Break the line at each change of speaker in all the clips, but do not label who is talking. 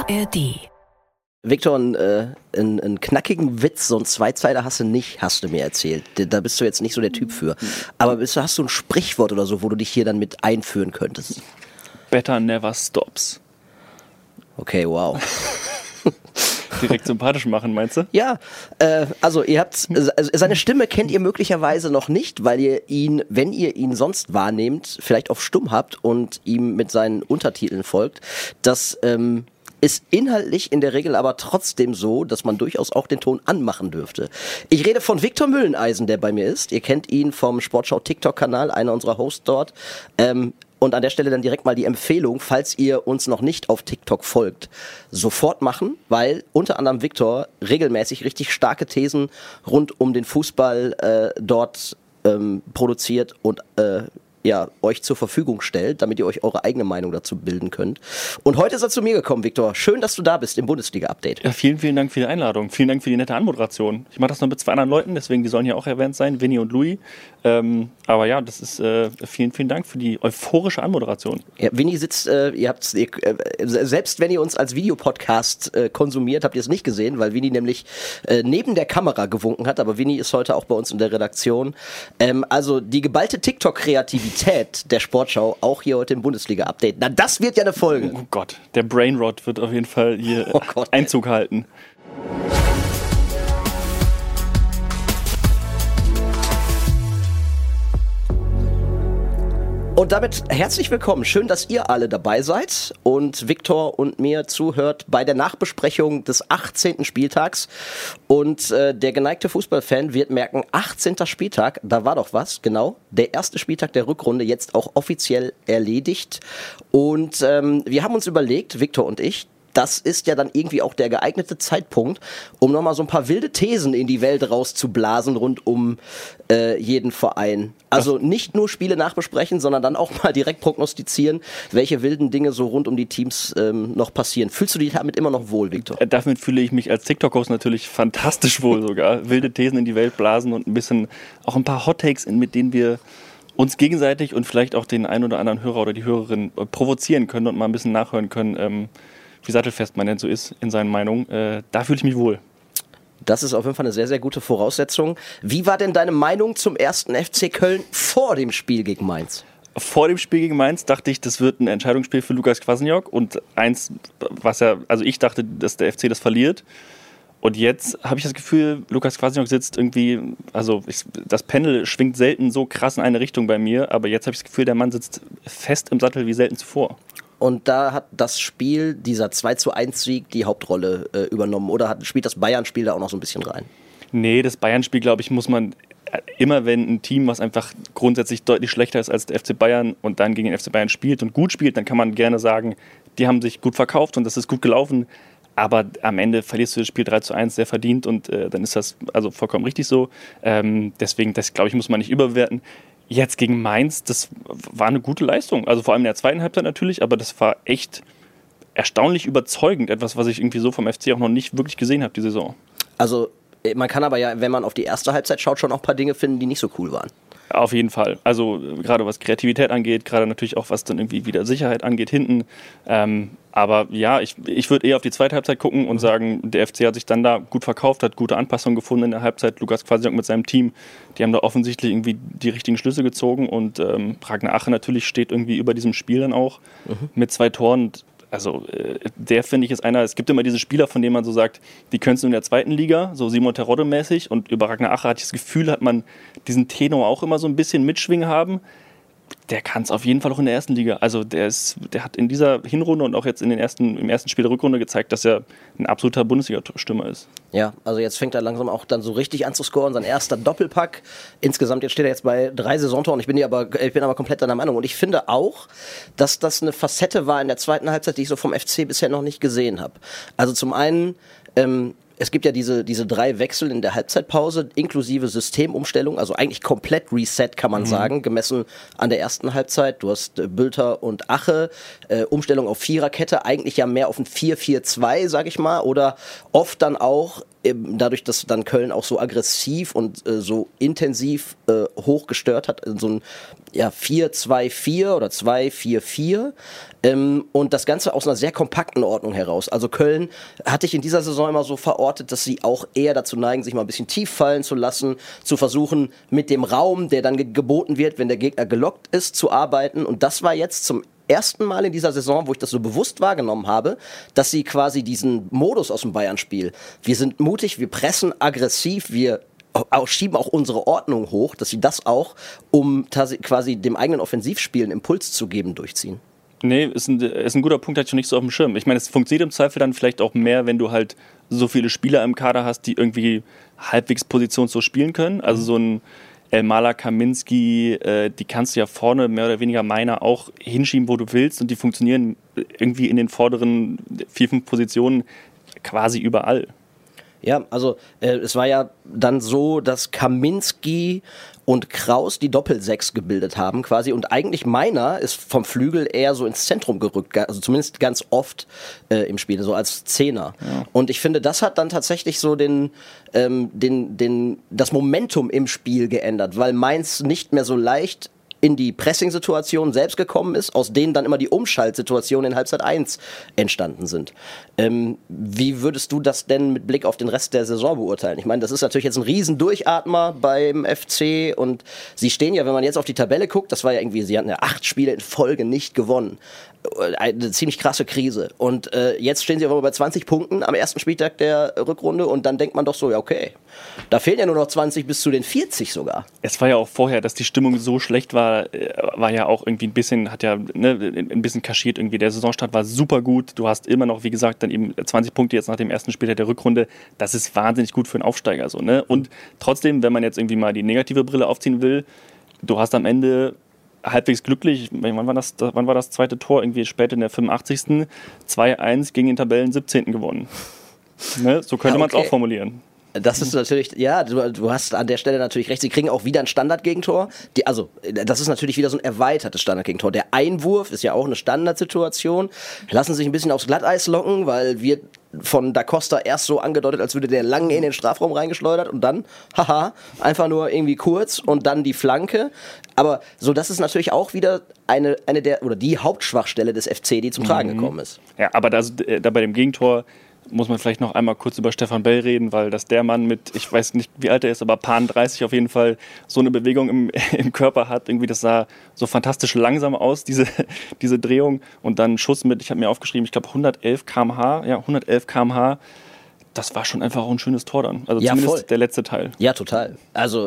ARD.
Victor, einen knackigen Witz, so einen Zweizeiler hast du mir erzählt. Da bist du jetzt nicht so der Typ für. Aber hast du ein Sprichwort oder so, wo du dich hier dann mit einführen könntest?
Better never stops.
Okay, wow.
Direkt sympathisch machen, meinst du?
Ja, also seine Stimme kennt ihr möglicherweise noch nicht, weil ihr ihn, wenn ihr ihn sonst wahrnehmt, vielleicht auf Stumm habt und ihm mit seinen Untertiteln folgt. Das ist inhaltlich in der Regel aber trotzdem so, dass man durchaus auch den Ton anmachen dürfte. Ich rede von Victor Mülleneisen, der bei mir ist. Ihr kennt ihn vom Sportschau TikTok-Kanal, einer unserer Hosts dort. Und an der Stelle dann direkt mal die Empfehlung, falls ihr uns noch nicht auf TikTok folgt, sofort machen, weil unter anderem Victor regelmäßig richtig starke Thesen rund um den Fußball dort produziert und euch zur Verfügung stellt, damit ihr euch eure eigene Meinung dazu bilden könnt. Und heute ist er zu mir gekommen, Victor. Schön, dass du da bist im Bundesliga-Update.
Ja, vielen, vielen Dank für die Einladung. Vielen Dank für die nette Anmoderation. Ich mache das noch mit 2 anderen Leuten, deswegen die sollen hier auch erwähnt sein, Vinny und Louis. Aber ja, das ist vielen, vielen Dank für die euphorische Anmoderation. Ja,
Vinny sitzt, selbst wenn ihr uns als Videopodcast konsumiert, habt ihr es nicht gesehen, weil Vinny nämlich neben der Kamera gewunken hat, aber Vinny ist heute auch bei uns in der Redaktion. Also die geballte TikTok-Kreativität der Sportschau, auch hier heute im Bundesliga-Update. Na, das wird ja eine Folge.
Oh Gott, der Brainrot wird auf jeden Fall hier Einzug halten.
Und damit herzlich willkommen. Schön, dass ihr alle dabei seid und Victor und mir zuhört bei der Nachbesprechung des 18. Spieltags. Und der geneigte Fußballfan wird merken, 18. Spieltag, da war doch was, genau. Der erste Spieltag der Rückrunde jetzt auch offiziell erledigt. Und wir haben uns überlegt, Victor und ich, das ist ja dann irgendwie auch der geeignete Zeitpunkt, um nochmal so ein paar wilde Thesen in die Welt rauszublasen rund um jeden Verein. Also nicht nur Spiele nachbesprechen, sondern dann auch mal direkt prognostizieren, welche wilden Dinge so rund um die Teams noch passieren. Fühlst du dich damit immer noch wohl, Victor?
Damit fühle ich mich als TikTok-Host natürlich fantastisch wohl sogar. Wilde Thesen in die Welt blasen und auch ein paar Hot-Takes, mit denen wir uns gegenseitig und vielleicht auch den einen oder anderen Hörer oder die Hörerin provozieren können und mal ein bisschen nachhören können, wie sattelfest man denn so ist in seinen Meinungen. Da fühle ich mich wohl.
Das ist auf jeden Fall eine sehr, sehr gute Voraussetzung. Wie war denn deine Meinung zum ersten FC Köln vor dem Spiel gegen Mainz?
Vor dem Spiel gegen Mainz dachte ich, das wird ein Entscheidungsspiel für Lukas Kwasniok. Und ich dachte, dass der FC das verliert. Und jetzt habe ich das Gefühl, Lukas Kwasniok sitzt irgendwie, das Pendel schwingt selten so krass in eine Richtung bei mir. Aber jetzt habe ich das Gefühl, der Mann sitzt fest im Sattel wie selten zuvor.
Und da hat das Spiel, dieser 2:1-Sieg, die Hauptrolle übernommen. Oder spielt das Bayern-Spiel da auch noch so ein bisschen rein?
Nee, das Bayern-Spiel, glaube ich, muss man immer, wenn ein Team, was einfach grundsätzlich deutlich schlechter ist als der FC Bayern und dann gegen den FC Bayern spielt und gut spielt, dann kann man gerne sagen, die haben sich gut verkauft und das ist gut gelaufen. Aber am Ende verlierst du das Spiel 3:1 sehr verdient und dann ist das also vollkommen richtig so. Deswegen, das glaube ich, muss man nicht überbewerten. Jetzt gegen Mainz, das war eine gute Leistung. Also vor allem in der zweiten Halbzeit natürlich, aber das war echt erstaunlich überzeugend. Etwas, was ich irgendwie so vom FC auch noch nicht wirklich gesehen habe, die Saison.
Also man kann aber ja, wenn man auf die erste Halbzeit schaut, schon auch ein paar Dinge finden, die nicht so cool waren.
Auf jeden Fall. Also gerade was Kreativität angeht, gerade natürlich auch was dann irgendwie wieder Sicherheit angeht hinten. Aber ja, ich würde eher auf die zweite Halbzeit gucken und sagen, der FC hat sich dann da gut verkauft, hat gute Anpassungen gefunden in der Halbzeit. Lukas Kwasniok mit seinem Team, die haben da offensichtlich irgendwie die richtigen Schlüsse gezogen und Ragnar Ache natürlich steht irgendwie über diesem Spiel dann auch mit 2 Toren. Also der, finde ich, ist einer, es gibt immer diese Spieler, von denen man so sagt, die können es nur in der zweiten Liga, so Simon Terodde-mäßig, und über Ragnar Ache hatte ich das Gefühl, hat man diesen Tenor auch immer so ein bisschen mitschwingen haben. Der kann es auf jeden Fall auch in der ersten Liga. Also der hat in dieser Hinrunde und auch jetzt im ersten Spiel der Rückrunde gezeigt, dass er ein absoluter Bundesliga-Stürmer ist.
Ja, also jetzt fängt er langsam auch dann so richtig an zu scoren, sein erster Doppelpack. Insgesamt, jetzt steht er jetzt bei 3 Saisontoren. Ich bin aber komplett deiner Meinung. Und ich finde auch, dass das eine Facette war in der zweiten Halbzeit, die ich so vom FC bisher noch nicht gesehen habe. Also zum einen, es gibt ja diese 3 Wechsel in der Halbzeitpause, inklusive Systemumstellung, also eigentlich komplett Reset, kann man sagen, gemessen an der ersten Halbzeit. Du hast Bülter und Ache, Umstellung auf Viererkette, eigentlich ja mehr auf ein 4-4-2, sag ich mal, oder oft dann auch dadurch, dass dann Köln auch so aggressiv und so intensiv hoch gestört hat, so ein 4-2-4 oder 2-4-4 und das Ganze aus einer sehr kompakten Ordnung heraus. Also Köln hatte ich in dieser Saison immer so verortet, dass sie auch eher dazu neigen, sich mal ein bisschen tief fallen zu lassen, zu versuchen mit dem Raum, der dann geboten wird, wenn der Gegner gelockt ist, zu arbeiten, und das war jetzt zum ersten Mal in dieser Saison, wo ich das so bewusst wahrgenommen habe, dass sie quasi diesen Modus aus dem Bayern-Spiel, wir sind mutig, wir pressen aggressiv, wir schieben auch unsere Ordnung hoch, dass sie das auch, um quasi dem eigenen Offensivspiel einen Impuls zu geben, durchziehen.
Nee, ist ein guter Punkt, hatte ich schon nicht so auf dem Schirm. Ich meine, es funktioniert im Zweifel dann vielleicht auch mehr, wenn du halt so viele Spieler im Kader hast, die irgendwie halbwegs positionslos spielen können. Also so ein Elmala, Kaminski, die kannst du ja vorne mehr oder weniger meiner auch hinschieben, wo du willst, und die funktionieren irgendwie in den vorderen 4-5 Positionen quasi überall.
Ja, also es war ja dann so, dass Kaminski und Kraus die Doppel-6 gebildet haben quasi, und eigentlich Meiner ist vom Flügel eher so ins Zentrum gerückt, also zumindest ganz oft im Spiel, so als Zehner. Ja. Und ich finde, das hat dann tatsächlich so das Momentum im Spiel geändert, weil Mainz nicht mehr so leicht in die Pressing-Situation selbst gekommen ist, aus denen dann immer die Umschaltsituationen in Halbzeit 1 entstanden sind. Wie würdest du das denn mit Blick auf den Rest der Saison beurteilen? Ich meine, das ist natürlich jetzt ein riesen Durchatmer beim FC, und sie stehen ja, wenn man jetzt auf die Tabelle guckt, das war ja irgendwie, sie hatten ja 8 Spiele in Folge nicht gewonnen. Eine ziemlich krasse Krise. Und jetzt stehen sie aber bei 20 Punkten am ersten Spieltag der Rückrunde, und dann denkt man doch so, ja okay, da fehlen ja nur noch 20 bis zu den 40 sogar.
Es war ja auch vorher, dass die Stimmung so schlecht war ja auch irgendwie ein bisschen, ein bisschen kaschiert irgendwie. Der Saisonstart war super gut. Du hast immer noch, wie gesagt, dann eben 20 Punkte jetzt nach dem ersten Spieltag der Rückrunde. Das ist wahnsinnig gut für einen Aufsteiger. So, ne? Und trotzdem, wenn man jetzt irgendwie mal die negative Brille aufziehen will, du hast am Ende halbwegs glücklich, wann war das zweite Tor? Irgendwie spät in der 85. 2-1 gegen den Tabellen 17. gewonnen. Ne? So könnte man es auch formulieren.
Das ist natürlich, ja, du hast an der Stelle natürlich recht, sie kriegen auch wieder ein Standardgegentor. Das ist natürlich wieder so ein erweitertes Standardgegentor. Der Einwurf ist ja auch eine Standardsituation. Lassen sich ein bisschen aufs Glatteis locken, weil wir von Da Costa erst so angedeutet, als würde der lang in den Strafraum reingeschleudert, und dann, einfach nur irgendwie kurz und dann die Flanke. Aber so, das ist natürlich auch wieder die Hauptschwachstelle des FC, die zum Tragen gekommen ist.
Ja, aber da bei dem Gegentor muss man vielleicht noch einmal kurz über Stefan Bell reden, weil dass der Mann mit, ich weiß nicht, wie alt er ist, aber Pan 30 auf jeden Fall so eine Bewegung im Körper hat. Irgendwie, das sah so fantastisch langsam aus, diese Drehung. Und dann Schuss mit, ich habe mir aufgeschrieben, ich glaube 111 km/h. Das war schon einfach auch ein schönes Tor dann. Also ja, zumindest voll. Der letzte Teil.
Ja, total. Also,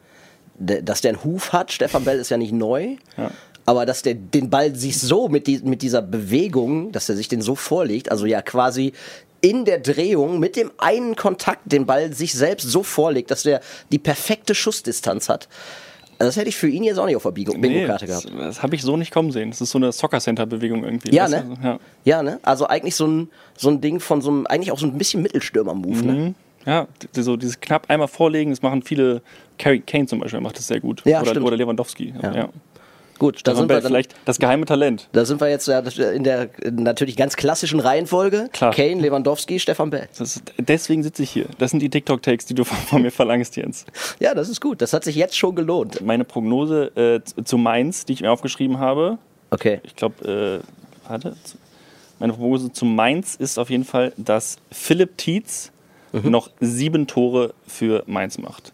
dass der einen Huf hat, Stefan Bell, ist ja nicht neu. Ja. Aber dass der den Ball sich so mit dieser Bewegung, dass er sich den so vorlegt, also ja quasi in der Drehung mit dem einen Kontakt den Ball sich selbst so vorlegt, dass der die perfekte Schussdistanz hat. Also das hätte ich für ihn jetzt auch nicht auf der Bingo-Karte gehabt.
Das habe ich so nicht kommen sehen. Das ist so eine Soccer-Center-Bewegung irgendwie.
Ja, ne? Also, ja, ne? Also eigentlich so ein Ding von so einem, eigentlich auch so ein bisschen Mittelstürmer-Move, ne?
Ja, so dieses knapp einmal vorlegen, das machen viele. Kane zum Beispiel macht das sehr gut.
Ja,
oder Lewandowski. Ja.
Gut, da sind wir dann,
vielleicht das geheime Talent.
Da sind wir jetzt in der natürlich ganz klassischen Reihenfolge.
Klar.
Kane, Lewandowski, Stefan Bell.
Deswegen sitze ich hier. Das sind die TikTok-Takes, die du von mir verlangst, Jens.
Ja, das ist gut. Das hat sich jetzt schon gelohnt.
Meine Prognose zu Mainz, die ich mir aufgeschrieben habe.
Okay.
Ich glaube, meine Prognose zu Mainz ist auf jeden Fall, dass Philipp Tietz noch 7 Tore für Mainz macht.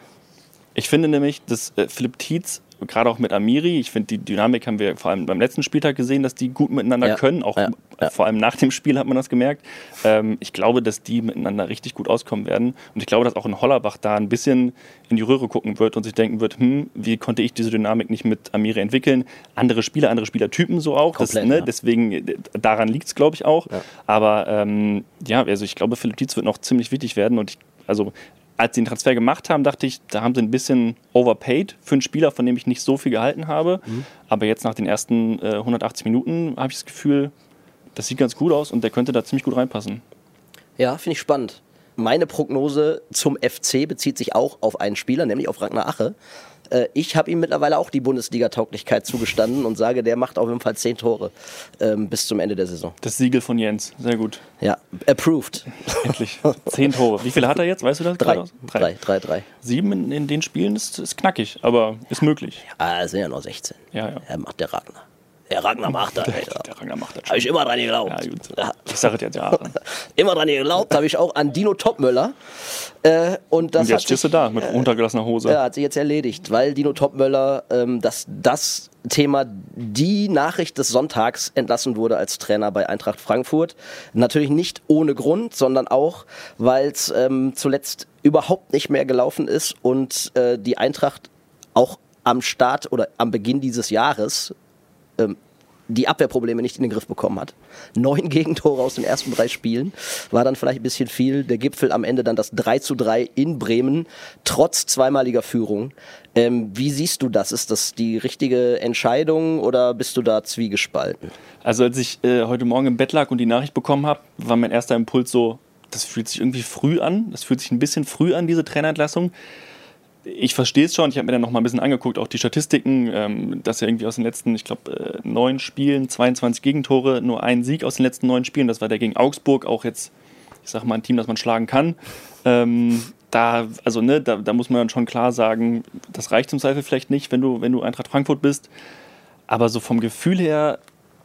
Ich finde nämlich, dass Philipp Tietz, gerade auch mit Amiri, ich finde, die Dynamik haben wir vor allem beim letzten Spieltag gesehen, dass die gut miteinander können. Auch vor allem nach dem Spiel hat man das gemerkt. Ich glaube, dass die miteinander richtig gut auskommen werden. Und ich glaube, dass auch ein Hollerbach da ein bisschen in die Röhre gucken wird und sich denken wird, wie konnte ich diese Dynamik nicht mit Amiri entwickeln? Andere Spielertypen so auch.
Komplett,
deswegen, daran liegt es, glaube ich, auch. Ja. Aber also ich glaube, Philipp Tietz wird noch ziemlich wichtig werden. Und als sie den Transfer gemacht haben, dachte ich, da haben sie ein bisschen overpaid für einen Spieler, von dem ich nicht so viel gehalten habe. Aber jetzt nach den ersten 180 Minuten habe ich das Gefühl, das sieht ganz gut aus und der könnte da ziemlich gut reinpassen.
Ja, finde ich spannend. Meine Prognose zum FC bezieht sich auch auf einen Spieler, nämlich auf Ragnar Ache. ich habe ihm mittlerweile auch die Bundesliga-Tauglichkeit zugestanden und sage, der macht auf jeden Fall 10 Tore bis zum Ende der Saison.
Das Siegel von Jens, sehr gut.
Ja, approved.
Endlich. 10 Tore. Wie viele hat er jetzt, weißt du das?
3.
7 in den Spielen ist knackig, aber ist möglich.
Ja, es sind ja noch 16.
Ja.
Er macht der Ragnar. Der Ragnar macht das.
Der Ragnar macht das.
Habe ich immer dran geglaubt.
Ja, gut. Ich sage es jetzt Jahre.
Immer dran geglaubt, habe ich auch an Dino Topmöller. Und
jetzt stehst du da mit runtergelassener Hose.
Ja, hat sich jetzt erledigt, weil Dino Topmöller das Thema, die Nachricht des Sonntags entlassen wurde als Trainer bei Eintracht Frankfurt. Natürlich nicht ohne Grund, sondern auch, weil es zuletzt überhaupt nicht mehr gelaufen ist und die Eintracht auch am Start oder am Beginn dieses Jahres die Abwehrprobleme nicht in den Griff bekommen hat. 9 Gegentore aus den ersten 3 Spielen war dann vielleicht ein bisschen viel. Der Gipfel am Ende dann das 3:3 in Bremen, trotz zweimaliger Führung. Wie siehst du das? Ist das die richtige Entscheidung oder bist du da zwiegespalten?
Also als ich heute Morgen im Bett lag und die Nachricht bekommen habe, war mein erster Impuls so, das fühlt sich irgendwie früh an. Das fühlt sich ein bisschen früh an, diese Trainerentlassung. Ich verstehe es schon, ich habe mir dann noch mal ein bisschen angeguckt, auch die Statistiken, dass ja irgendwie aus den letzten, ich glaube, 9 Spielen, 22 Gegentore, nur ein Sieg aus den letzten 9 Spielen, das war der gegen Augsburg, auch jetzt, ich sage mal, ein Team, das man schlagen kann. Da muss man dann schon klar sagen, das reicht zum Zweifel vielleicht nicht, wenn du Eintracht Frankfurt bist, aber so vom Gefühl her,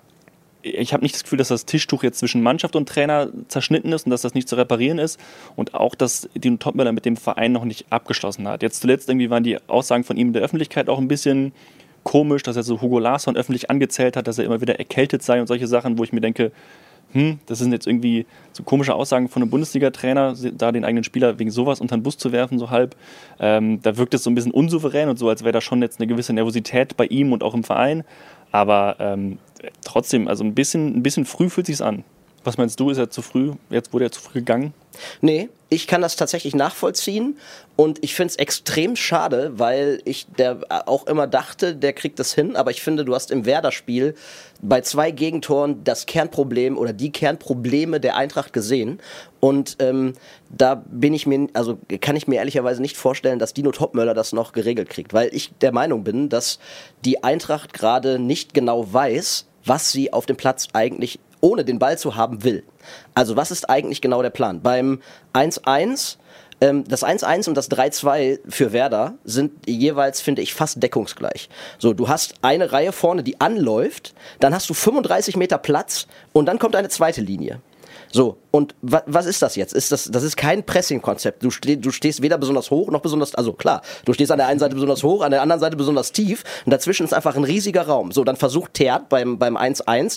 ich habe nicht das Gefühl, dass das Tischtuch jetzt zwischen Mannschaft und Trainer zerschnitten ist und dass das nicht zu reparieren ist und auch, dass Dino Topmöller mit dem Verein noch nicht abgeschlossen hat. Jetzt zuletzt irgendwie waren die Aussagen von ihm in der Öffentlichkeit auch ein bisschen komisch, dass er so Hugo Larsson öffentlich angezählt hat, dass er immer wieder erkältet sei und solche Sachen, wo ich mir denke, das sind jetzt irgendwie so komische Aussagen von einem Bundesliga-Trainer, da den eigenen Spieler wegen sowas unter den Bus zu werfen, so halb. Da wirkt es so ein bisschen unsouverän und so, als wäre da schon jetzt eine gewisse Nervosität bei ihm und auch im Verein. Aber trotzdem, also ein bisschen früh fühlt sich's an. Was meinst du, ist er zu früh? Jetzt wurde er zu früh gegangen?
Nee, ich kann das tatsächlich nachvollziehen und ich finde es extrem schade, weil ich auch immer dachte, der kriegt das hin, aber ich finde, du hast im Werder-Spiel bei 2 Gegentoren das Kernproblem oder die Kernprobleme der Eintracht gesehen und da kann ich mir ehrlicherweise nicht vorstellen, dass Dino Topmöller das noch geregelt kriegt, weil ich der Meinung bin, dass die Eintracht gerade nicht genau weiß, was sie auf dem Platz eigentlich ohne den Ball zu haben will. Also was ist eigentlich genau der Plan? Beim 1-1, das 1-1 und das 3-2 für Werder sind jeweils, finde ich, fast deckungsgleich. So, du hast eine Reihe vorne, die anläuft, dann hast du 35 Meter Platz und dann kommt eine zweite Linie. So, und was ist das jetzt? Das ist kein Pressing-Konzept. Du stehst weder besonders hoch noch besonders, also klar, du stehst an der einen Seite besonders hoch, an der anderen Seite besonders tief und dazwischen ist einfach ein riesiger Raum. So, dann versucht Theat beim 1-1,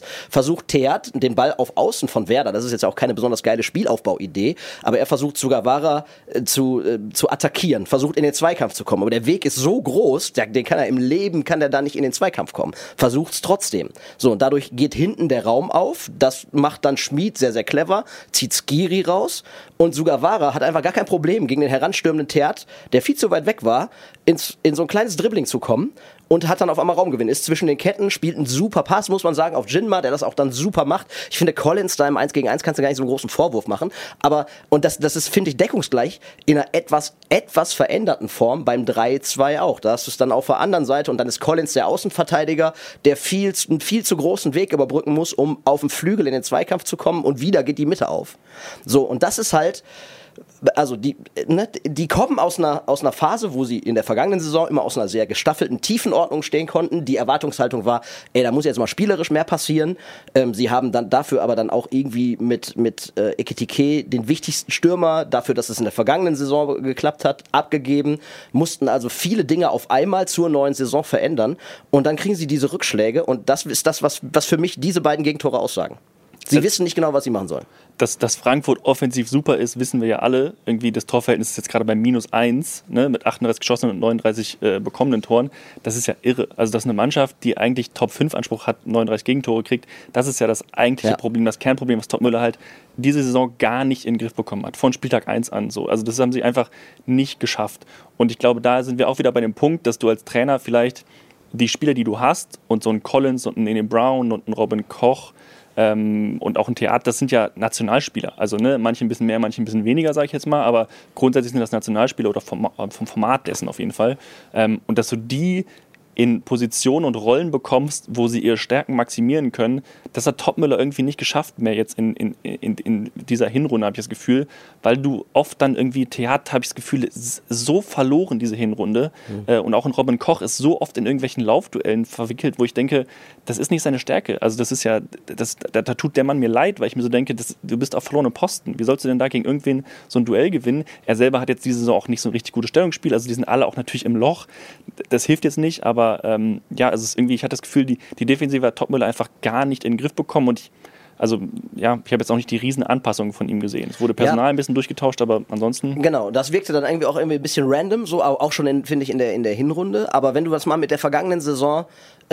den Ball auf Außen von Werder, das ist jetzt auch keine besonders geile Spielaufbauidee, aber er versucht Sugawara zu attackieren, versucht in den Zweikampf zu kommen, aber der Weg ist so groß, den kann er im Leben, kann der da nicht in den Zweikampf kommen. Versucht's trotzdem. So, und dadurch geht hinten der Raum auf, das macht dann Schmid sehr, sehr clever, zieht Skiri raus und Sugawara hat einfach gar kein Problem, gegen den heranstürmenden Theat, der viel zu weit weg war, in so ein kleines Dribbling zu kommen und hat dann auf einmal Raumgewinn. Ist zwischen den Ketten, spielt einen super Pass, muss man sagen, auf Jinma, der das auch dann super macht. Ich finde, Collins da im 1 gegen 1 kannst du gar nicht so einen großen Vorwurf machen. Aber, und das ist, finde ich, deckungsgleich in einer etwas veränderten Form beim 3-2 auch. Da hast du es dann auf der anderen Seite und dann ist Collins der Außenverteidiger, der einen viel zu großen Weg überbrücken muss, um auf dem Flügel in den Zweikampf zu kommen und wieder geht die Mitte auf. So, und das ist halt, also die kommen aus einer Phase, wo sie in der vergangenen Saison immer aus einer sehr gestaffelten Tiefenordnung stehen konnten. Die Erwartungshaltung war, da muss jetzt mal spielerisch mehr passieren. Sie haben dann dafür aber dann auch irgendwie mit Ekitike den wichtigsten Stürmer, dafür, dass es in der vergangenen Saison geklappt hat, abgegeben, mussten also viele Dinge auf einmal zur neuen Saison verändern und dann kriegen sie diese Rückschläge und das ist das, was für mich diese beiden Gegentore aussagen. Sie wissen nicht genau, was sie machen sollen.
Dass Frankfurt offensiv super ist, wissen wir ja alle. Irgendwie das Torverhältnis ist jetzt gerade bei -1, ne, mit 38 geschossenen und 39 bekommenen Toren. Das ist ja irre. Also dass eine Mannschaft, die eigentlich Top-5-Anspruch hat, 39 Gegentore kriegt, das ist ja das eigentliche Problem, das Kernproblem, was Topmöller halt diese Saison gar nicht in den Griff bekommen hat. Von Spieltag 1 an so. Also das haben sie einfach nicht geschafft. Und ich glaube, da sind wir auch wieder bei dem Punkt, dass du als Trainer vielleicht die Spieler, die du hast, und so ein Collins und ein Brown und ein Robin Koch, und auch ein Theater, das sind ja Nationalspieler. Also ne, manche ein bisschen mehr, manche ein bisschen weniger, sage ich jetzt mal, aber grundsätzlich sind das Nationalspieler oder vom Format dessen auf jeden Fall. Und dass du die in Positionen und Rollen bekommst, wo sie ihre Stärken maximieren können, das hat Topmöller irgendwie nicht geschafft mehr jetzt in dieser Hinrunde, habe ich das Gefühl, weil du oft dann irgendwie Theater, habe ich das Gefühl, so verloren, diese Hinrunde. Und auch ein Robin Koch ist so oft in irgendwelchen Laufduellen verwickelt, wo ich denke, das ist nicht seine Stärke. Also das ist ja, da tut der Mann mir leid, weil ich mir so denke, du bist auf verlorene Posten. Wie sollst du denn da gegen irgendwen so ein Duell gewinnen? Er selber hat jetzt diese Saison auch nicht so ein richtig gutes Stellungsspiel, also die sind alle auch natürlich im Loch. Das hilft jetzt nicht, aber ja, also es ist irgendwie, ich hatte das Gefühl, die Defensive hat Topmöller einfach gar nicht in den Griff bekommen und ich habe jetzt auch nicht die riesen Anpassungen von ihm gesehen. Es wurde Personal ein bisschen durchgetauscht, aber ansonsten...
Genau, das wirkte dann irgendwie auch irgendwie ein bisschen random, so auch schon, finde ich, in der Hinrunde. Aber wenn du das mal mit der vergangenen Saison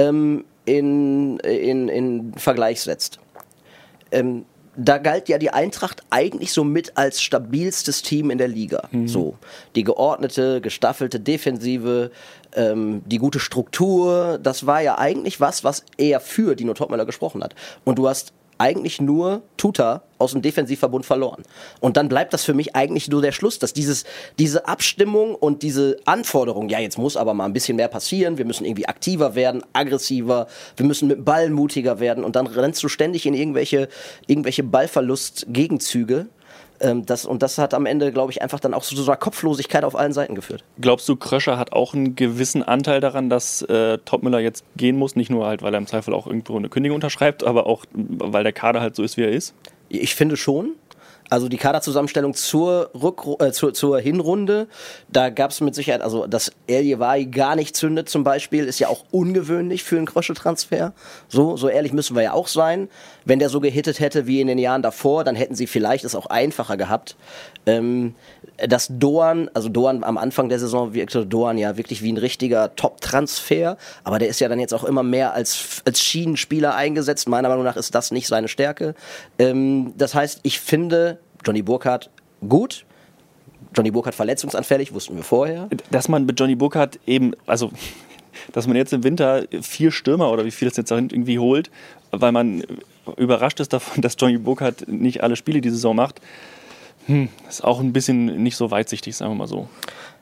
in Vergleich setzt, da galt ja die Eintracht eigentlich so mit als stabilstes Team in der Liga. So, die geordnete, gestaffelte Defensive, die gute Struktur, das war ja eigentlich was eher für Dino Topmöller gesprochen hat. Und du hast eigentlich nur Tuta aus dem Defensivverbund verloren. Und dann bleibt das für mich eigentlich nur der Schluss, dass diese Abstimmung und diese Anforderung, ja, jetzt muss aber mal ein bisschen mehr passieren, wir müssen irgendwie aktiver werden, aggressiver, wir müssen mit dem Ball mutiger werden und dann rennst du ständig in irgendwelche Ballverlust-Gegenzüge. Das hat am Ende, glaube ich, einfach dann auch zu so einer Kopflosigkeit auf allen Seiten geführt.
Glaubst du, Kröscher hat auch einen gewissen Anteil daran, dass Topmöller jetzt gehen muss? Nicht nur halt, weil er im Zweifel auch irgendwo eine Kündigung unterschreibt, aber auch, weil der Kader halt so ist, wie er ist?
Ich finde schon. Also die Kaderzusammenstellung zur Hinrunde, da gab es mit Sicherheit, also dass El Jewai gar nicht zündet zum Beispiel, ist ja auch ungewöhnlich für einen Krösche-Transfer. So ehrlich müssen wir ja auch sein. Wenn der so gehittet hätte wie in den Jahren davor, dann hätten sie vielleicht es auch einfacher gehabt. Dass Doan am Anfang der Saison wirkte Doan ja wirklich wie ein richtiger Top-Transfer, aber der ist ja dann jetzt auch immer mehr als Schienenspieler eingesetzt. Meiner Meinung nach ist das nicht seine Stärke. Das heißt, ich finde Johnny Burkhardt gut. Johnny Burkhardt verletzungsanfällig, wussten wir vorher.
Dass man mit Johnny Burkhardt eben, also dass man jetzt im Winter 4 Stürmer oder wie viel das jetzt irgendwie holt, weil man überrascht ist davon, dass Johnny Burkhardt nicht alle Spiele die Saison macht, ist auch ein bisschen nicht so weitsichtig, sagen wir mal so.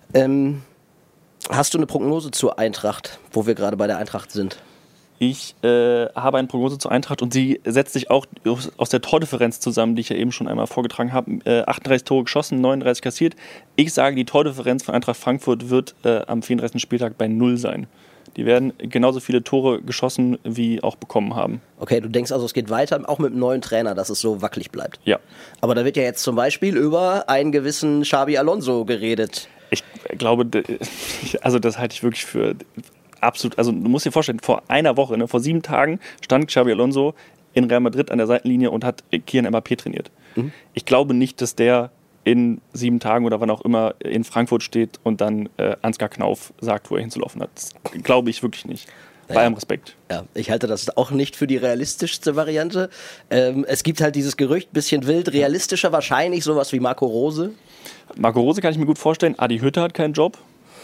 Hast du eine Prognose zur Eintracht, wo wir gerade bei der Eintracht sind?
Ich habe eine Prognose zur Eintracht und sie setzt sich auch aus der Tordifferenz zusammen, die ich ja eben schon einmal vorgetragen habe. 38 Tore geschossen, 39 kassiert. Ich sage, die Tordifferenz von Eintracht Frankfurt wird am 34. Spieltag bei 0 sein. Die werden genauso viele Tore geschossen wie auch bekommen haben.
Okay, du denkst also, es geht weiter, auch mit einem neuen Trainer, dass es so wackelig bleibt.
Ja.
Aber da wird ja jetzt zum Beispiel über einen gewissen Xabi Alonso geredet.
Ich glaube, also das halte ich wirklich für absolut, also du musst dir vorstellen, vor einer Woche, vor 7 Tagen stand Xabi Alonso in Real Madrid an der Seitenlinie und hat Kylian Mbappé trainiert. Ich glaube nicht, dass der in 7 Tagen oder wann auch immer in Frankfurt steht und dann Ansgar Knauf sagt, wo er hinzulaufen hat. Das glaube ich wirklich nicht. Bei allem Respekt.
Ja, ich halte das auch nicht für die realistischste Variante. Es gibt halt dieses Gerücht, bisschen wild, realistischer wahrscheinlich sowas wie Marco Rose.
Marco Rose kann ich mir gut vorstellen. Adi Hütter hat keinen Job.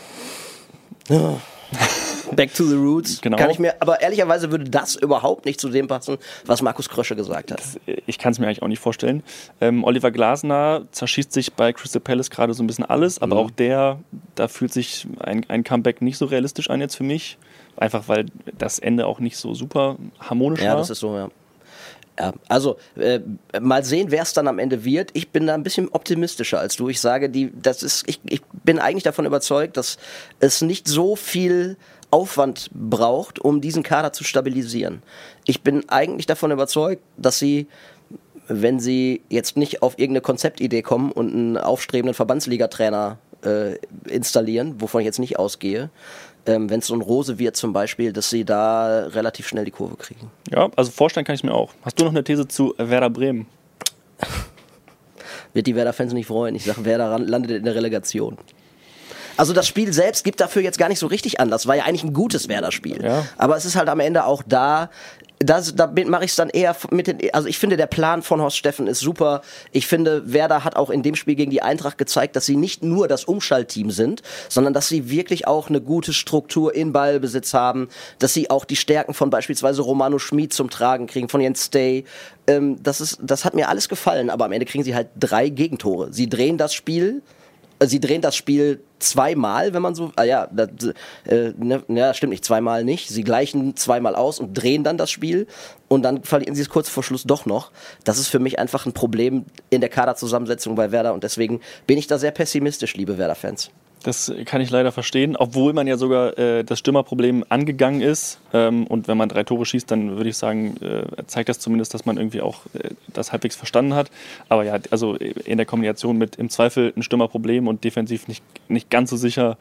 Back to the roots.
Genau.
Kann ich mir, aber ehrlicherweise würde das überhaupt nicht zu dem passen, was Markus Krösche gesagt hat.
Ich kann es mir eigentlich auch nicht vorstellen. Oliver Glasner zerschießt sich bei Crystal Palace gerade so ein bisschen alles, aber auch da fühlt sich ein Comeback nicht so realistisch an jetzt für mich. Einfach weil das Ende auch nicht so super harmonisch war.
Ja, das ist so, ja. Ja, also mal sehen, wer es dann am Ende wird. Ich bin da ein bisschen optimistischer als du. Ich sage, ich bin eigentlich davon überzeugt, dass es nicht so viel Aufwand braucht, um diesen Kader zu stabilisieren. Ich bin eigentlich davon überzeugt, dass sie, wenn sie jetzt nicht auf irgendeine Konzeptidee kommen und einen aufstrebenden Verbandsliga-Trainer installieren, wovon ich jetzt nicht ausgehe, wenn es so ein Rose wird zum Beispiel, dass sie da relativ schnell die Kurve kriegen.
Ja, also vorstellen kann ich mir auch. Hast du noch eine These zu Werder Bremen?
Wird die Werder-Fans nicht freuen. Ich sage, Werder landet in der Relegation. Also das Spiel selbst gibt dafür jetzt gar nicht so richtig an. Das war ja eigentlich ein gutes Werder-Spiel. Ja. Aber es ist halt am Ende auch da mache ich es dann eher also ich finde, der Plan von Horst Steffen ist super. Ich finde, Werder hat auch in dem Spiel gegen die Eintracht gezeigt, dass sie nicht nur das Umschaltteam sind, sondern dass sie wirklich auch eine gute Struktur in Ballbesitz haben, dass sie auch die Stärken von beispielsweise Romano Schmid zum Tragen kriegen, von Jens Stay. Das hat mir alles gefallen, aber am Ende kriegen sie halt 3 Gegentore. Sie drehen das Spiel zweimal, wenn man so, stimmt nicht, zweimal nicht. Sie gleichen zweimal aus und drehen dann das Spiel und dann verlieren sie es kurz vor Schluss doch noch. Das ist für mich einfach ein Problem in der Kaderzusammensetzung bei Werder und deswegen bin ich da sehr pessimistisch, liebe Werder-Fans.
Das kann ich leider verstehen, obwohl man ja sogar das Stürmerproblem angegangen ist. Und wenn man 3 Tore schießt, dann würde ich sagen, zeigt das zumindest, dass man irgendwie auch das halbwegs verstanden hat. Aber ja, also in der Kombination mit im Zweifel ein Stürmerproblem und defensiv nicht ganz so sicher.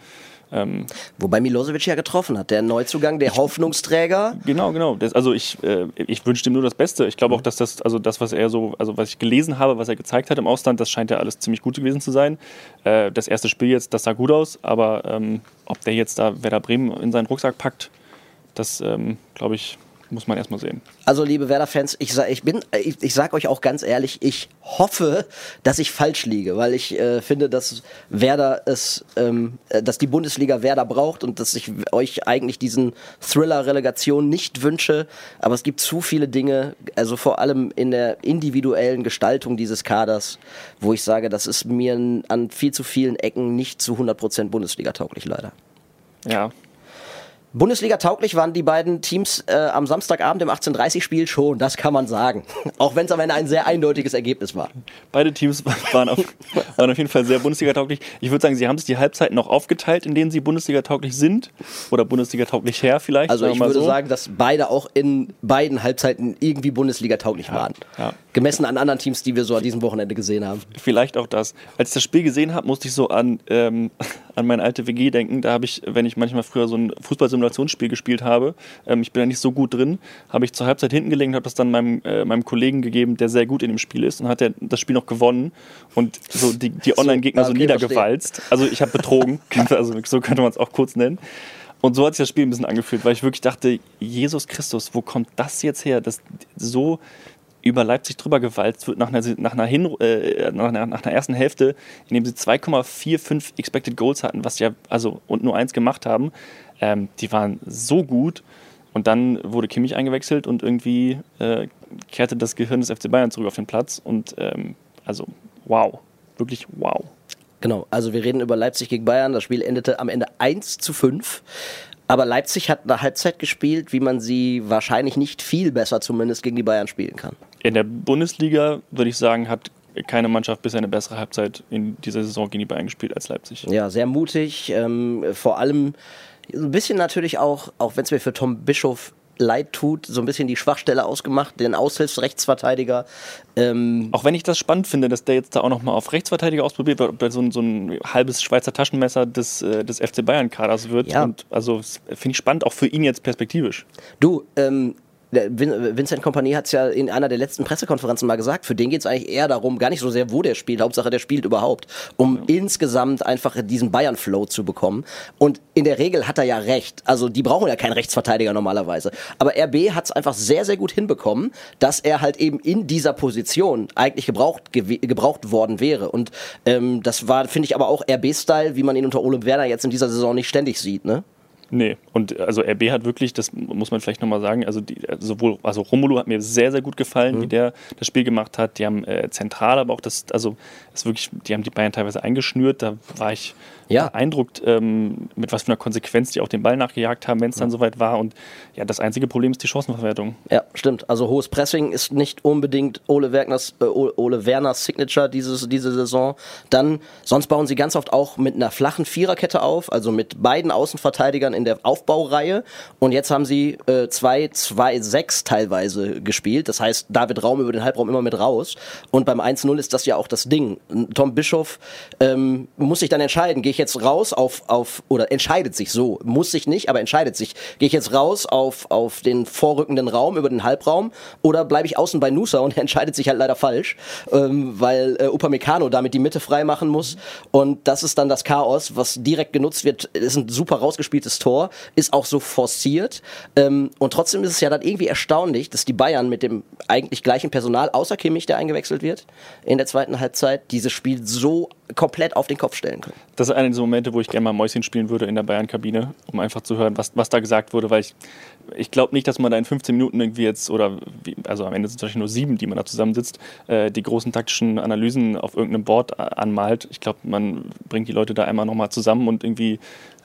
Wobei Milosevic ja getroffen hat, der Neuzugang, der Hoffnungsträger.
Genau. Ich wünsche ihm nur das Beste. Ich glaube auch, dass das, was er so, also was ich gelesen habe, was er gezeigt hat im Ausland, das scheint ja alles ziemlich gut gewesen zu sein. Das erste Spiel jetzt, das sah gut aus, aber ob der jetzt da Werder Bremen in seinen Rucksack packt, das, glaube ich, muss man erstmal sehen. Also
liebe Werder-Fans, ich sag euch auch ganz ehrlich, ich hoffe, dass ich falsch liege, weil ich finde, dass dass die Bundesliga Werder braucht und dass ich euch eigentlich diesen Thriller-Relegation nicht wünsche, aber es gibt zu viele Dinge, also vor allem in der individuellen Gestaltung dieses Kaders, wo ich sage, das ist mir an viel zu vielen Ecken nicht zu 100% Bundesliga-tauglich, leider.
Ja.
Bundesliga-tauglich waren die beiden Teams am Samstagabend im 18:30-Spiel schon, das kann man sagen. Auch wenn es am Ende ein sehr eindeutiges Ergebnis war.
Beide Teams waren auf jeden Fall sehr Bundesliga-tauglich. Ich würde sagen, sie haben sich die Halbzeiten noch aufgeteilt, in denen sie Bundesliga-tauglich sind. Oder Bundesliga-tauglich her vielleicht.
Also ich würde sagen, dass beide auch in beiden Halbzeiten irgendwie Bundesliga-tauglich waren. Ja. Gemessen an anderen Teams, die wir so an diesem Wochenende gesehen haben.
Vielleicht auch das. Als ich das Spiel gesehen habe, musste ich so an meine alte WG denken. Da habe ich, wenn ich manchmal früher so ein Fußballsimulationsspiel gespielt habe, ich bin da nicht so gut drin, habe ich zur Halbzeit hinten gelegen und habe das dann meinem Kollegen gegeben, der sehr gut in dem Spiel ist, und hat das Spiel noch gewonnen und so die Online-Gegner so niedergewalzt. Also ich habe betrogen, also so könnte man es auch kurz nennen. Und so hat sich das Spiel ein bisschen angefühlt, weil ich wirklich dachte, Jesus Christus, wo kommt das jetzt her, dass so über Leipzig drüber gewalzt wird nach einer ersten Hälfte, in dem sie 2,45 Expected Goals hatten, was ja, und nur 1 gemacht haben. Die waren so gut. Und dann wurde Kimmich eingewechselt und irgendwie kehrte das Gehirn des FC Bayern zurück auf den Platz. Und wow. Wirklich wow.
Genau, also wir reden über Leipzig gegen Bayern. Das Spiel endete am Ende 1:5. Aber Leipzig hat eine Halbzeit gespielt, wie man sie wahrscheinlich nicht viel besser zumindest gegen die Bayern spielen kann.
In der Bundesliga, würde ich sagen, hat keine Mannschaft bisher eine bessere Halbzeit in dieser Saison gegen die Bayern gespielt als Leipzig.
Ja, sehr mutig. Vor allem ein bisschen natürlich auch wenn es mir für Tom Bischof leid tut, so ein bisschen die Schwachstelle ausgemacht, den Aushilfsrechtsverteidiger.
Auch wenn ich das spannend finde, dass der jetzt da auch nochmal auf Rechtsverteidiger ausprobiert wird, ob der so ein halbes Schweizer Taschenmesser des FC Bayern-Kaders wird. Ja. Und also finde ich spannend, auch für ihn jetzt perspektivisch.
Du, Vincent Kompany hat es ja in einer der letzten Pressekonferenzen mal gesagt, für den geht es eigentlich eher darum, gar nicht so sehr, wo der spielt, Hauptsache der spielt überhaupt, insgesamt einfach diesen Bayern-Flow zu bekommen. Und in der Regel hat er ja recht, also die brauchen ja keinen Rechtsverteidiger normalerweise. Aber RB hat es einfach sehr, sehr gut hinbekommen, dass er halt eben in dieser Position eigentlich gebraucht worden wäre. Und das war, finde ich, aber auch RB-Style, wie man ihn unter Ole Werner jetzt in dieser Saison nicht ständig sieht, ne?
Nee, und also RB hat wirklich, das muss man vielleicht nochmal sagen, also Romelu hat mir sehr, sehr gut gefallen, wie der das Spiel gemacht hat. Die haben zentral, aber auch die haben die Bayern teilweise eingeschnürt. Da war ich beeindruckt, mit was für einer Konsequenz die auch den Ball nachgejagt haben, wenn es dann soweit war. Und ja, das einzige Problem ist die Chancenverwertung.
Ja, stimmt. Also hohes Pressing ist nicht unbedingt Ole Werners Signature diese Saison. Dann, sonst bauen sie ganz oft auch mit einer flachen Viererkette auf, also mit beiden Außenverteidigern in der Aufbaureihe. Und jetzt haben sie 2-2-6 teilweise gespielt. Das heißt, David Raum über den Halbraum immer mit raus. Und beim 1-0 ist das ja auch das Ding. Tom Bischof muss sich dann entscheiden, gehe ich jetzt raus oder entscheidet sich so, muss sich nicht, aber entscheidet sich, gehe ich jetzt raus auf den vorrückenden Raum, über den Halbraum, oder bleibe ich außen bei Nusa, und er entscheidet sich halt leider falsch, weil Upamecano damit die Mitte frei machen muss, und das ist dann das Chaos, was direkt genutzt wird. Ist ein super rausgespieltes Tor, ist auch so forciert, und trotzdem ist es ja dann irgendwie erstaunlich, dass die Bayern mit dem eigentlich gleichen Personal, außer Kimmich, der eingewechselt wird, in der zweiten Halbzeit, dieses Spiel so komplett auf den Kopf stellen können.
Das ist einer dieser Momente, wo ich gerne mal Mäuschen spielen würde in der Bayern-Kabine, um einfach zu hören, was da gesagt wurde, weil ich glaube nicht, dass man da in 15 Minuten irgendwie jetzt, also am Ende sind es wahrscheinlich nur 7, die man da zusammensitzt, die großen taktischen Analysen auf irgendeinem Board anmalt. Ich glaube, man bringt die Leute da einmal nochmal zusammen und irgendwie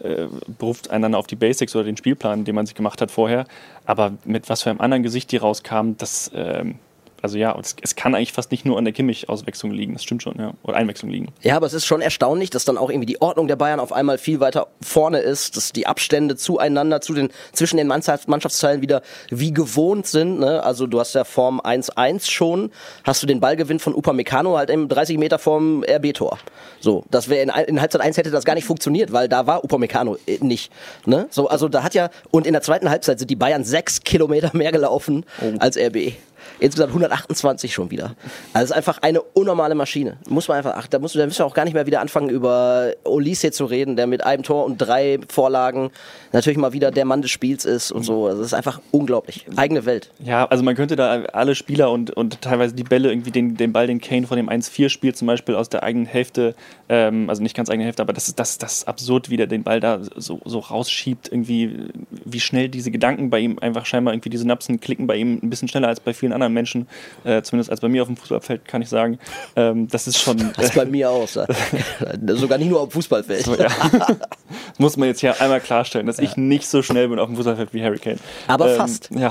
beruft einander auf die Basics oder den Spielplan, den man sich gemacht hat vorher. Aber mit was für einem anderen Gesicht die rauskamen, das... Also ja, es kann eigentlich fast nicht nur an der Kimmich-Auswechslung liegen, das stimmt schon, ja, oder Einwechslung liegen.
Ja, aber es ist schon erstaunlich, dass dann auch irgendwie die Ordnung der Bayern auf einmal viel weiter vorne ist, dass die Abstände zueinander, zwischen den Mannschaftsteilen wieder wie gewohnt sind, ne? Also du hast ja vorm 1-1 schon, hast du den Ballgewinn von Upamecano halt 30 Meter vorm RB-Tor. So, das wäre in Halbzeit 1 hätte das gar nicht funktioniert, weil da war Upamecano nicht, ne? So, also da hat ja, und in der zweiten Halbzeit sind die Bayern 6 Kilometer mehr gelaufen als RB. Insgesamt 128 schon wieder. Also es ist einfach eine unnormale Maschine. Muss man einfach, da müssen wir auch gar nicht mehr wieder anfangen, über Olise zu reden, der mit einem Tor und 3 Vorlagen natürlich mal wieder der Mann des Spiels ist und so. Also es ist einfach unglaublich. Eigene Welt.
Ja, also man könnte da alle Spieler und teilweise die Bälle, irgendwie den Ball, den Kane von dem 1-4 spielt, zum Beispiel aus der eigenen Hälfte, also nicht ganz eigene Hälfte, aber das ist absurd, wie der den Ball da so rausschiebt, irgendwie, wie schnell diese Gedanken bei ihm einfach scheinbar irgendwie die Synapsen klicken bei ihm ein bisschen schneller als bei vielen anderen Menschen, zumindest als bei mir auf dem Fußballfeld, kann ich sagen. Das ist schon...
Das ist bei mir auch. Sogar nicht nur auf dem Fußballfeld.
So, ja. Das muss man jetzt hier einmal klarstellen, dass ich nicht so schnell bin auf dem Fußballfeld wie Harry Kane.
Aber fast.
Ja,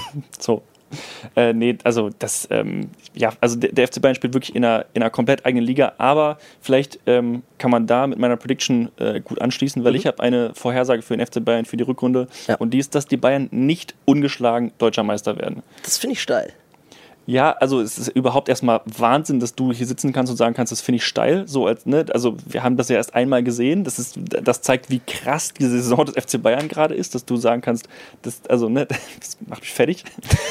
so. Nee, also das, also der FC Bayern spielt wirklich in einer komplett eigenen Liga, aber vielleicht kann man da mit meiner Prediction gut anschließen, weil ich habe eine Vorhersage für den FC Bayern für die Rückrunde, und die ist, dass die Bayern nicht ungeschlagen deutscher Meister werden.
Das finde ich steil.
Ja, also es ist überhaupt erstmal Wahnsinn, dass du hier sitzen kannst und sagen kannst, das finde ich steil. So als, ne, also wir haben das ja erst einmal gesehen. Das zeigt, wie krass die Saison des FC Bayern gerade ist, dass du sagen kannst, das macht mich fertig.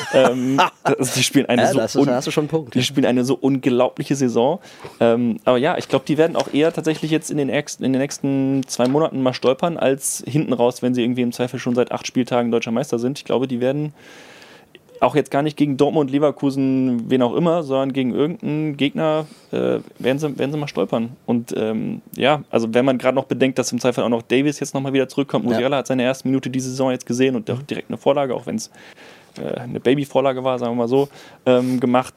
Die spielen eine
hast du schon einen Punkt.
Die spielen eine so unglaubliche Saison. Aber ja, ich glaube, die werden auch eher tatsächlich jetzt in den nächsten 2 Monaten mal stolpern, als hinten raus, wenn sie irgendwie im Zweifel schon seit 8 Spieltagen deutscher Meister sind. Ich glaube, die werden auch jetzt gar nicht gegen Dortmund, Leverkusen, wen auch immer, sondern gegen irgendeinen Gegner werden sie mal stolpern. Und also wenn man gerade noch bedenkt, dass im Zweifel auch noch Davies jetzt nochmal wieder zurückkommt. Musiala hat seine erste Minute diese Saison jetzt gesehen und auch direkt eine Vorlage, auch wenn es eine Baby-Vorlage war, sagen wir mal so, gemacht.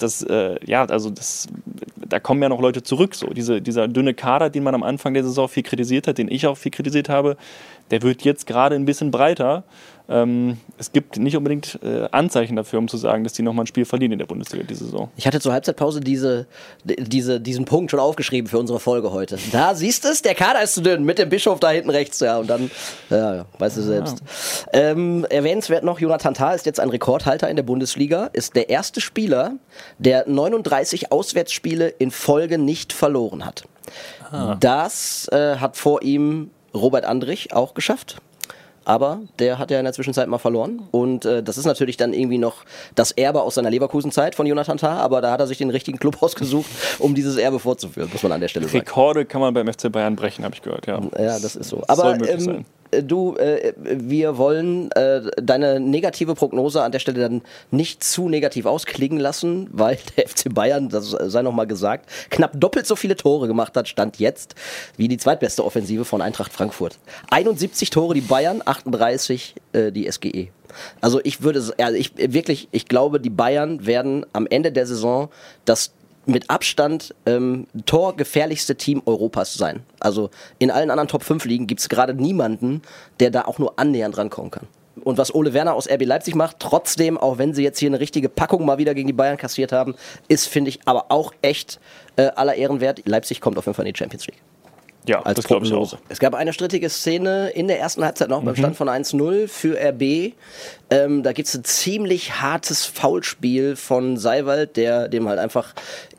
Da kommen ja noch Leute zurück. So. Dieser dünne Kader, den man am Anfang der Saison viel kritisiert hat, den ich auch viel kritisiert habe, der wird jetzt gerade ein bisschen breiter. Es gibt nicht unbedingt Anzeichen dafür, um zu sagen, dass die nochmal ein Spiel verlieren in der Bundesliga diese Saison.
Ich hatte zur Halbzeitpause diesen Punkt schon aufgeschrieben für unsere Folge heute. Da siehst du es, der Kader ist zu dünn, mit dem Bischof da hinten rechts, ja, und dann, weißt du selbst. Erwähnenswert noch, Jonathan Tah ist jetzt ein Rekordhalter in der Bundesliga, ist der erste Spieler, der 39 Auswärtsspiele in Folge nicht verloren hat. Das hat vor ihm Robert Andrich auch geschafft. Aber der hat ja in der Zwischenzeit mal verloren. Und das ist natürlich dann irgendwie noch das Erbe aus seiner Leverkusen-Zeit von Jonathan Tah. Aber da hat er sich den richtigen Club ausgesucht, um dieses Erbe fortzuführen, muss man an der Stelle sagen.
Rekorde kann man beim FC Bayern brechen, habe ich gehört. Ja,
das ist so. Aber wir wollen deine negative Prognose an der Stelle dann nicht zu negativ ausklingen lassen, weil der FC Bayern, das sei nochmal gesagt, knapp doppelt so viele Tore gemacht hat, Stand jetzt, wie die zweitbeste Offensive von Eintracht Frankfurt. 71 Tore die Bayern, 38 die SGE. Also ich glaube, die Bayern werden am Ende der Saison das mit Abstand torgefährlichste Team Europas sein. Also in allen anderen Top 5 Ligen gibt es gerade niemanden, der da auch nur annähernd rankommen kann. Und was Ole Werner aus RB Leipzig macht, trotzdem, auch wenn sie jetzt hier eine richtige Packung mal wieder gegen die Bayern kassiert haben, ist, finde ich, aber auch echt aller Ehren wert. Leipzig kommt auf jeden Fall in die Champions League.
Ja,
als
das glaube ich
Prognose.
auch.
Es gab eine strittige Szene in der ersten Halbzeit noch beim Stand von 1-0 für RB. Da gibt es ein ziemlich hartes Foulspiel von Seiwald, dem halt einfach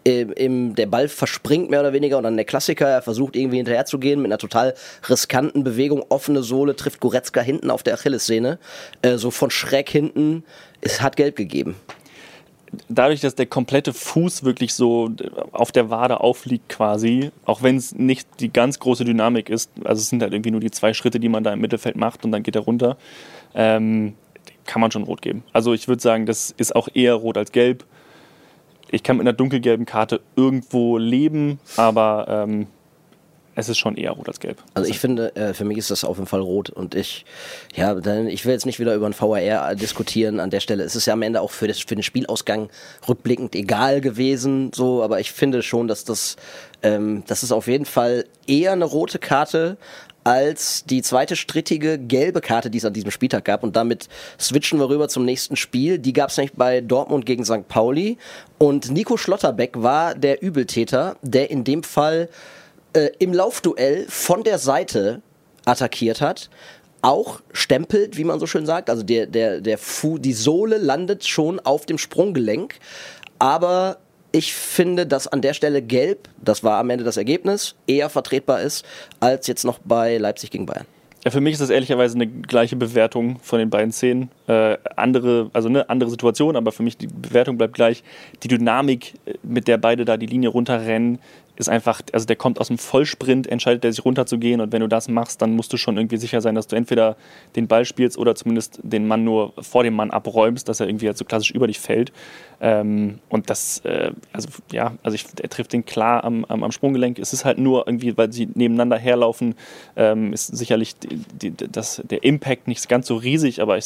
der Ball verspringt mehr oder weniger und dann der Klassiker, er versucht irgendwie hinterher zu gehen mit einer total riskanten Bewegung, offene Sohle, trifft Goretzka hinten auf der Achillessehne, so von schräg hinten, es hat gelb gegeben.
Dadurch, dass der komplette Fuß wirklich so auf der Wade aufliegt quasi, auch wenn es nicht die ganz große Dynamik ist, also es sind halt irgendwie nur die 2 Schritte, die man da im Mittelfeld macht und dann geht er runter, kann man schon rot geben. Also ich würde sagen, das ist auch eher rot als gelb. Ich kann mit einer dunkelgelben Karte irgendwo leben, aber es ist schon eher rot als gelb.
Also ich finde, für mich ist das auf jeden Fall rot und ich will jetzt nicht wieder über einen VAR diskutieren an der Stelle. Es ist ja am Ende auch für den Spielausgang rückblickend egal gewesen, so, aber ich finde schon, dass das ist auf jeden Fall eher eine rote Karte als die zweite strittige gelbe Karte, die es an diesem Spieltag gab. Und damit switchen wir rüber zum nächsten Spiel. Die gab es nämlich bei Dortmund gegen St. Pauli. Und Nico Schlotterbeck war der Übeltäter, der in dem Fall im Laufduell von der Seite attackiert hat, auch stempelt, wie man so schön sagt, also die Sohle landet schon auf dem Sprunggelenk, aber ich finde, dass an der Stelle gelb, das war am Ende das Ergebnis, eher vertretbar ist, als jetzt noch bei Leipzig gegen Bayern.
Ja, für mich ist das ehrlicherweise eine gleiche Bewertung von den beiden Szenen. Andere Situation, aber für mich die Bewertung bleibt gleich. Die Dynamik, mit der beide da die Linie runterrennen, ist einfach, also der kommt aus dem Vollsprint, entscheidet er sich runterzugehen und wenn du das machst, dann musst du schon irgendwie sicher sein, dass du entweder den Ball spielst oder zumindest den Mann nur vor dem Mann abräumst, dass er irgendwie halt so klassisch über dich fällt. Und das, er trifft den klar am Sprunggelenk. Es ist halt nur irgendwie, weil sie nebeneinander herlaufen, ist sicherlich der Impact nicht ganz so riesig, aber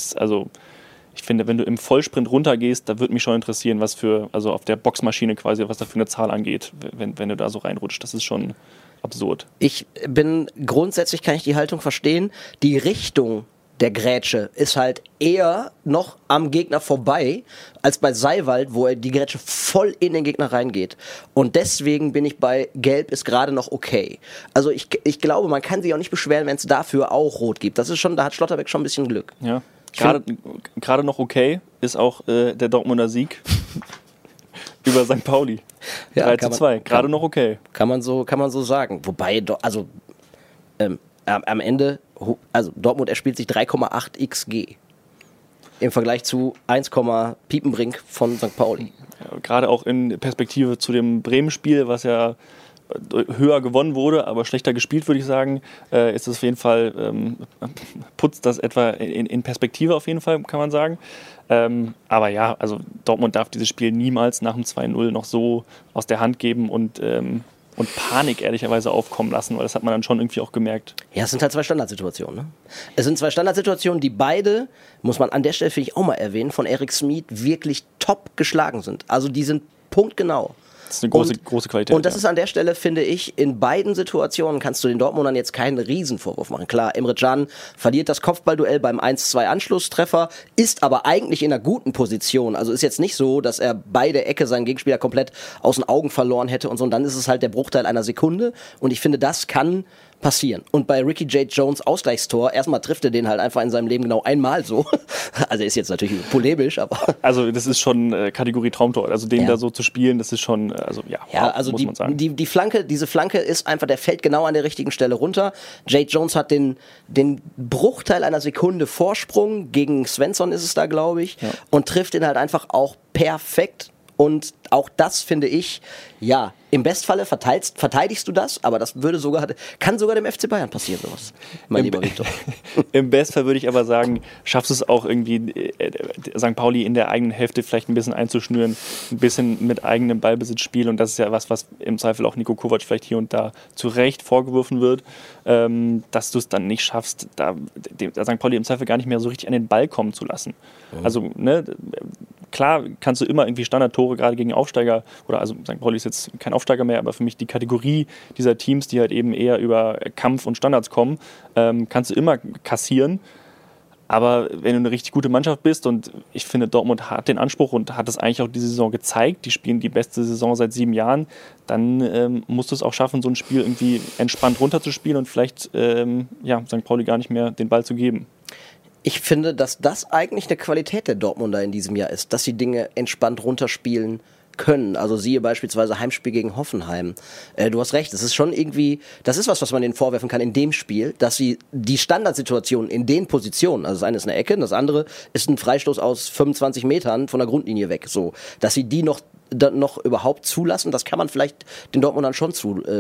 ich finde, wenn du im Vollsprint runtergehst, da würde mich schon interessieren, also auf der Boxmaschine quasi, was da für eine Zahl angeht, wenn du da so reinrutscht. Das ist schon absurd.
Grundsätzlich kann ich die Haltung verstehen. Die Richtung der Grätsche ist halt eher noch am Gegner vorbei, als bei Seiwald, wo die Grätsche voll in den Gegner reingeht. Und deswegen bin ich bei Gelb ist gerade noch okay. Also ich glaube, man kann sich auch nicht beschweren, wenn es dafür auch Rot gibt. Das ist schon, da hat Schlotterbeck schon ein bisschen Glück.
Ja. Gerade noch okay ist auch der Dortmunder Sieg über St. Pauli. Ja, 3-2. Gerade noch okay.
Kann man so sagen. Wobei, am Ende, also Dortmund erspielt sich 3,8 XG. Im Vergleich zu 1, Piepenbrink von St. Pauli.
Ja, gerade auch in Perspektive zu dem Bremen-Spiel, was ja höher gewonnen wurde, aber schlechter gespielt, würde ich sagen, ist es auf jeden Fall, putzt das etwa in Perspektive auf jeden Fall, kann man sagen. Aber ja, also Dortmund darf dieses Spiel niemals nach dem 2-0 noch so aus der Hand geben und Panik ehrlicherweise aufkommen lassen, weil das hat man dann schon irgendwie auch gemerkt.
Ja, es sind halt 2 Standardsituationen. Ne? Es sind 2 Standardsituationen, die beide, muss man an der Stelle finde ich auch mal erwähnen, von Erik Smith wirklich top geschlagen sind. Also die sind punktgenau.
Das ist eine große Qualität.
Und das ist an der Stelle, finde ich, in beiden Situationen kannst du den Dortmundern jetzt keinen Riesenvorwurf machen. Klar, Emre Can verliert das Kopfballduell beim 1-2 Anschlusstreffer, ist aber eigentlich in einer guten Position. Also ist jetzt nicht so, dass er bei der Ecke seinen Gegenspieler komplett aus den Augen verloren hätte und so. Und dann ist es halt der Bruchteil einer Sekunde. Und ich finde, das kann passieren. Und bei Ricky J. Jones Ausgleichstor, erstmal trifft er den halt einfach in seinem Leben genau einmal so. Also ist jetzt natürlich polemisch, aber...
Also das ist schon Kategorie Traumtor. Also den da so zu spielen, das ist schon,
also muss man sagen. Diese Flanke ist einfach, der fällt genau an der richtigen Stelle runter. J. Jones hat den Bruchteil einer Sekunde Vorsprung, gegen Svensson ist es da, glaube ich, und trifft ihn halt einfach auch perfekt. Und auch das finde ich, ja, im Bestfalle verteidigst du das, aber das kann sogar dem FC Bayern passieren, sowas, mein lieber Victor.
Im Bestfall würde ich aber sagen, schaffst du es auch irgendwie, St. Pauli in der eigenen Hälfte vielleicht ein bisschen einzuschnüren, ein bisschen mit eigenem Ballbesitzspiel, und das ist ja was im Zweifel auch Niko Kovac vielleicht hier und da zu Recht vorgeworfen wird, dass du es dann nicht schaffst, da St. Pauli im Zweifel gar nicht mehr so richtig an den Ball kommen zu lassen. Also, klar kannst du immer irgendwie Standardtore, gerade gegen Aufsteiger, oder also St. Pauli ist jetzt kein Aufsteiger mehr, aber für mich die Kategorie dieser Teams, die halt eben eher über Kampf und Standards kommen, kannst du immer kassieren. Aber wenn du eine richtig gute Mannschaft bist, und ich finde, Dortmund hat den Anspruch und hat es eigentlich auch diese Saison gezeigt, die spielen die beste Saison seit 7 Jahren, dann musst du es auch schaffen, so ein Spiel irgendwie entspannt runterzuspielen und vielleicht St. Pauli gar nicht mehr den Ball zu geben.
Ich finde, dass das eigentlich eine Qualität der Dortmunder in diesem Jahr ist, dass sie Dinge entspannt runterspielen können. Also siehe beispielsweise Heimspiel gegen Hoffenheim. Du hast recht, es ist schon irgendwie, das ist was man denen vorwerfen kann in dem Spiel, dass sie die Standardsituationen in den Positionen, also das eine ist eine Ecke, das andere ist ein Freistoß aus 25 Metern von der Grundlinie weg, so, dass sie die noch überhaupt zulassen, das kann man vielleicht den Dortmundern schon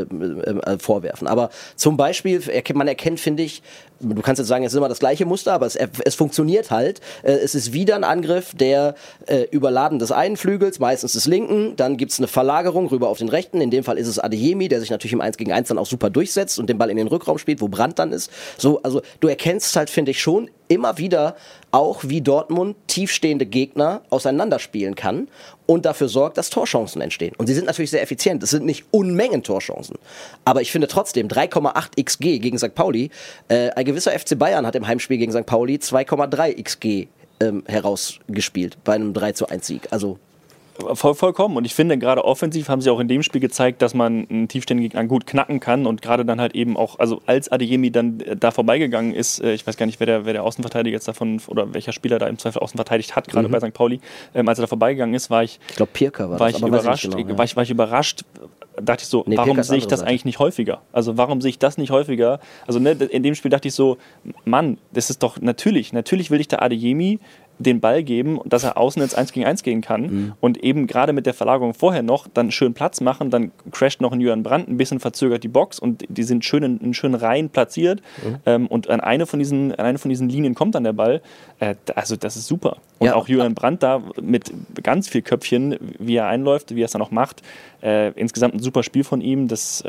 vorwerfen. Aber zum Beispiel, man erkennt, finde ich, du kannst jetzt sagen, es ist immer das gleiche Muster, aber es funktioniert halt. Es ist wieder ein Angriff, der Überladen des einen Flügels, meistens des linken, dann gibt's eine Verlagerung rüber auf den rechten, in dem Fall ist es Adeyemi, der sich natürlich im 1 gegen 1 dann auch super durchsetzt und den Ball in den Rückraum spielt, wo Brandt dann ist. So, also du erkennst halt, finde ich, schon immer wieder auch, wie Dortmund tiefstehende Gegner auseinanderspielen kann und dafür sorgt, dass Torchancen entstehen. Und sie sind natürlich sehr effizient. Es sind nicht Unmengen Torchancen. Aber ich finde trotzdem 3,8 XG gegen St. Pauli. Ein gewisser FC Bayern hat im Heimspiel gegen St. Pauli 2,3 XG herausgespielt bei einem 3:1 Sieg. Also
Vollkommen. Und ich finde, gerade offensiv haben sie auch in dem Spiel gezeigt, dass man einen tiefstehenden Gegner gut knacken kann und gerade dann halt eben auch, also als Adeyemi dann da vorbeigegangen ist, ich weiß gar nicht, wer der Außenverteidiger jetzt davon oder welcher Spieler da im Zweifel außen verteidigt hat, gerade bei St. Pauli, als er da vorbeigegangen ist, war ich
glaube Pirker war
ich überrascht, dachte ich so, warum sehe ich das eigentlich nicht häufiger? Also warum sehe ich das nicht häufiger? Also in dem Spiel dachte ich so, Mann, das ist doch natürlich will ich der Adeyemi den Ball geben, dass er außen ins 1 gegen 1 gehen kann und eben gerade mit der Verlagerung vorher noch dann schön Platz machen, dann crasht noch ein Julian Brandt, ein bisschen verzögert die Box und die sind schön in schönen Reihen platziert und an eine von diesen Linien kommt dann der Ball. Also das ist super. Und auch Julian Brandt da mit ganz viel Köpfchen, wie er einläuft, wie er es dann auch macht. Insgesamt ein super Spiel von ihm. Das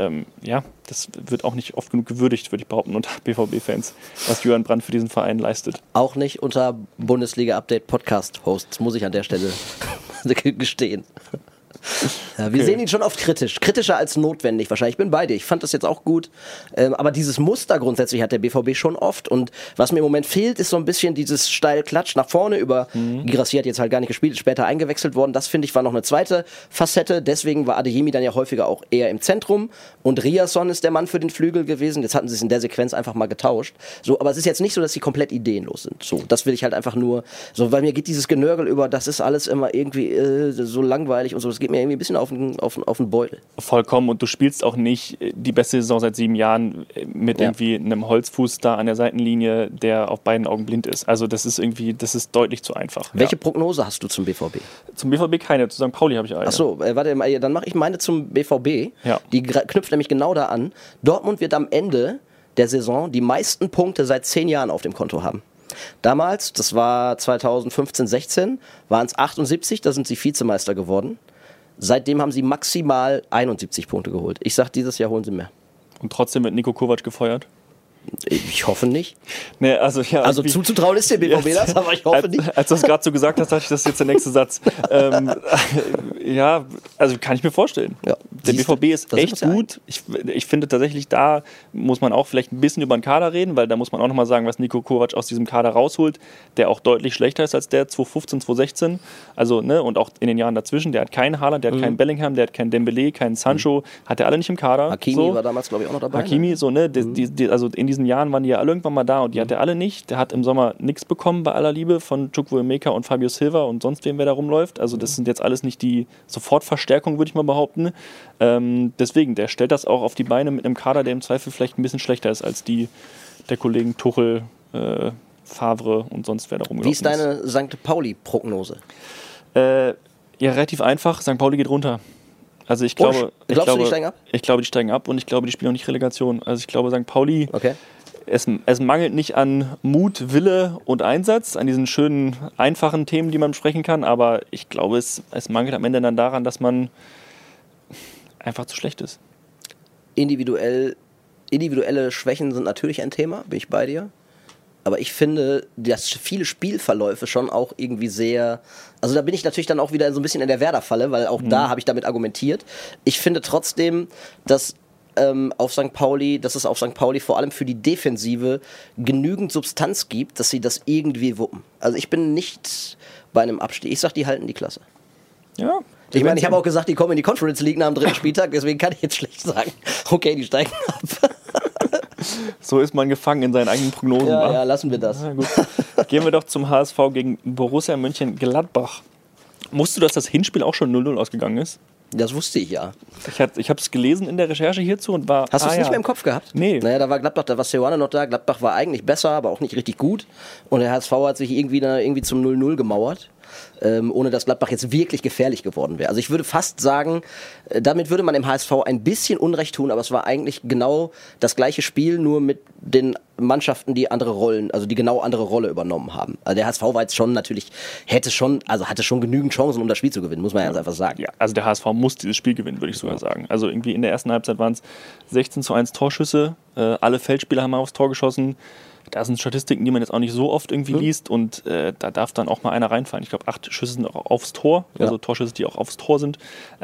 wird auch nicht oft genug gewürdigt, würde ich behaupten, unter BVB-Fans, was Julian Brandt für diesen Verein leistet.
Auch nicht unter Bundesliga-Update-Podcast-Hosts, muss ich an der Stelle gestehen. Ja, wir sehen ihn schon oft kritisch. Kritischer als notwendig wahrscheinlich. Ich bin bei dir. Ich fand das jetzt auch gut. Aber dieses Muster grundsätzlich hat der BVB schon oft. Und was mir im Moment fehlt, ist so ein bisschen dieses steile Klatsch nach vorne über Guirassy hat jetzt halt gar nicht gespielt, ist später eingewechselt worden. Das, finde ich, war noch eine zweite Facette. Deswegen war Adeyemi dann ja häufiger auch eher im Zentrum. Und Riasson ist der Mann für den Flügel gewesen. Jetzt hatten sie es in der Sequenz einfach mal getauscht. So, aber es ist jetzt nicht so, dass sie komplett ideenlos sind. So, das will ich halt einfach nur, so, weil mir geht dieses Genörgel über, das ist alles immer irgendwie so langweilig und so. Das geht mir irgendwie ein bisschen auf den Beutel. Vollkommen.
Und du spielst auch nicht die beste Saison seit 7 Jahren mit irgendwie einem Holzfuß da an der Seitenlinie, der auf beiden Augen blind ist. Also das ist deutlich zu einfach.
Welche Prognose hast du zum BVB?
Zum BVB keine, zu St. Pauli habe ich eine.
Achso, warte, dann mache ich meine zum BVB. Ja. Die knüpft nämlich genau da an. Dortmund wird am Ende der Saison die meisten Punkte seit 10 Jahren auf dem Konto haben. Damals, das war 2015/16, waren es 78, da sind sie Vizemeister geworden. Seitdem haben sie maximal 71 Punkte geholt. Ich sag, dieses Jahr holen sie mehr.
Und trotzdem wird Nico Kovac gefeuert?
Ich hoffe nicht.
Nee, also
zuzutrauen ist dem BVB das, aber ich hoffe nicht.
Als du das gerade so gesagt hast, dachte ich, das ist jetzt der nächste Satz. Also kann ich mir vorstellen. Ja. Der BVB ist echt gut. Ich finde tatsächlich, da muss man auch vielleicht ein bisschen über den Kader reden, weil da muss man auch nochmal sagen, was Nico Kovac aus diesem Kader rausholt, der auch deutlich schlechter ist als der 2015, 2016. Also, ne, und auch in den Jahren dazwischen. Der hat keinen Haaland, der hat keinen Bellingham, der hat keinen Dembélé, keinen Sancho. Hat er alle nicht im Kader.
Hakimi war damals, glaube ich, auch noch dabei.
Hakimi, so, ne? Also in diesen Jahren waren die ja alle irgendwann mal da und die hat er alle nicht. Der hat im Sommer nichts bekommen, bei aller Liebe, von Chukwuemeka und Fabio Silva und sonst wem, wer da rumläuft. Also das sind jetzt alles nicht die Sofortverstärkung, würde ich mal behaupten. Deswegen, der stellt das auch auf die Beine mit einem Kader, der im Zweifel vielleicht ein bisschen schlechter ist als die der Kollegen Tuchel, Favre und sonst wer da rumgelaufen ist.
Wie ist deine St. Pauli-Prognose?
Ja, relativ einfach. St. Pauli geht runter. Also ich glaube,
die steigen ab?
Ich glaube, die steigen ab und ich glaube, die spielen auch nicht Relegation. Also ich glaube, St. Pauli, es mangelt nicht an Mut, Wille und Einsatz, an diesen schönen, einfachen Themen, die man besprechen kann, aber ich glaube, es mangelt am Ende dann daran, dass man einfach zu schlecht ist.
Individuelle Schwächen sind natürlich ein Thema, bin ich bei dir. Aber ich finde, dass viele Spielverläufe schon auch irgendwie sehr... Also da bin ich natürlich dann auch wieder so ein bisschen in der Werder-Falle, weil auch da habe ich damit argumentiert. Ich finde trotzdem, dass auf St. Pauli, dass es auf St. Pauli vor allem für die Defensive genügend Substanz gibt, dass sie das irgendwie wuppen. Also ich bin nicht bei einem Abstieg. Ich sag, die halten die Klasse.
Ja.
Ich meine, ich habe auch gesagt, die kommen in die Conference League nach dem 3. Spieltag, deswegen kann ich jetzt schlecht sagen, okay, die steigen ab.
So ist man gefangen in seinen eigenen Prognosen.
Ja, lassen wir das.
Ja, gut. Gehen wir doch zum HSV gegen Borussia Mönchengladbach. Wusstest du, dass das Hinspiel auch schon 0-0 ausgegangen ist?
Das wusste ich, ja.
Ich habe es gelesen in der Recherche hierzu und war...
Hast du es nicht mehr im Kopf gehabt?
Nee.
Naja, da war Gladbach, da war Seoane noch da. Gladbach war eigentlich besser, aber auch nicht richtig gut. Und der HSV hat sich irgendwie zum 0-0 gemauert. Ohne dass Gladbach jetzt wirklich gefährlich geworden wäre. Also ich würde fast sagen, damit würde man dem HSV ein bisschen Unrecht tun, aber es war eigentlich genau das gleiche Spiel, nur mit den Mannschaften, die andere Rollen, also die genau andere Rolle übernommen haben. Also der HSV war jetzt schon natürlich, hatte schon genügend Chancen, um das Spiel zu gewinnen, muss man ja ganz einfach sagen.
Ja, also der HSV muss dieses Spiel gewinnen, würde ich sogar sagen. Also irgendwie in der ersten Halbzeit waren es 16:1 Torschüsse, alle Feldspieler haben aufs Tor geschossen. Da sind Statistiken, die man jetzt auch nicht so oft irgendwie liest und da darf dann auch mal einer reinfallen. Ich glaube, 8 Schüsse sind auch aufs Tor, also Torschüsse, die auch aufs Tor sind.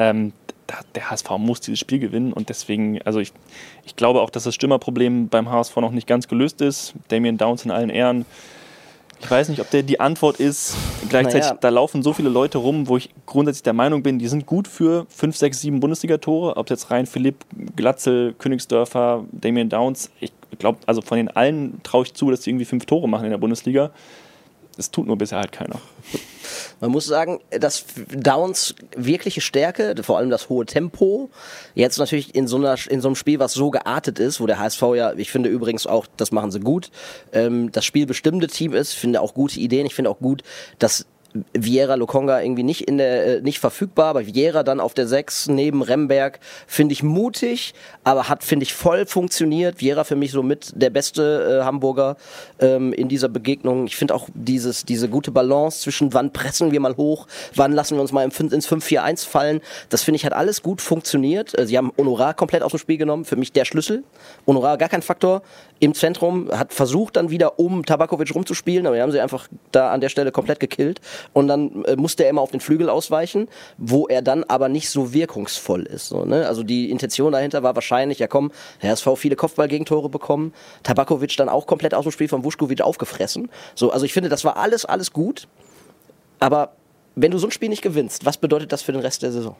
Der HSV muss dieses Spiel gewinnen und deswegen, also ich glaube auch, dass das Stürmerproblem beim HSV noch nicht ganz gelöst ist. Damien Downs in allen Ehren. Ich weiß nicht, ob der die Antwort ist. Gleichzeitig, da laufen so viele Leute rum, wo ich grundsätzlich der Meinung bin, die sind gut für 5, 6, 7 Bundesliga-Tore. Ob jetzt Rhein, Philipp, Glatzel, Königsdörfer, Damien Downs. Ich glaube, also von den allen traue ich zu, dass die irgendwie 5 Tore machen in der Bundesliga. Das tut nur bisher halt keiner.
Man muss sagen, dass Downs wirkliche Stärke, vor allem das hohe Tempo, jetzt natürlich in so einem Spiel, was so geartet ist, wo der HSV ja, ich finde übrigens auch, das machen sie gut, das spielbestimmte Team ist, finde auch gute Ideen, ich finde auch gut, dass Vieira Lokonga irgendwie nicht verfügbar, aber Vieira dann auf der 6 neben Remberg finde ich mutig, aber hat, finde ich, voll funktioniert. Vieira für mich somit der beste Hamburger in dieser Begegnung. Ich finde auch diese gute Balance zwischen wann pressen wir mal hoch, wann lassen wir uns mal ins 5-4-1 fallen. Das finde ich hat alles gut funktioniert. Sie haben Honorar komplett aus dem Spiel genommen, für mich der Schlüssel. Honorar gar kein Faktor im Zentrum, hat versucht dann wieder Tabakovic rumzuspielen, aber wir haben sie einfach da an der Stelle komplett gekillt. Und dann musste er immer auf den Flügel ausweichen, wo er dann aber nicht so wirkungsvoll ist. So, ne? Also die Intention dahinter war wahrscheinlich, ja komm, der HSV viele Kopfballgegentore bekommen, Tabakovic dann auch komplett aus dem Spiel von Vušković aufgefressen. So, also ich finde, das war alles gut, aber wenn du so ein Spiel nicht gewinnst, was bedeutet das für den Rest der Saison?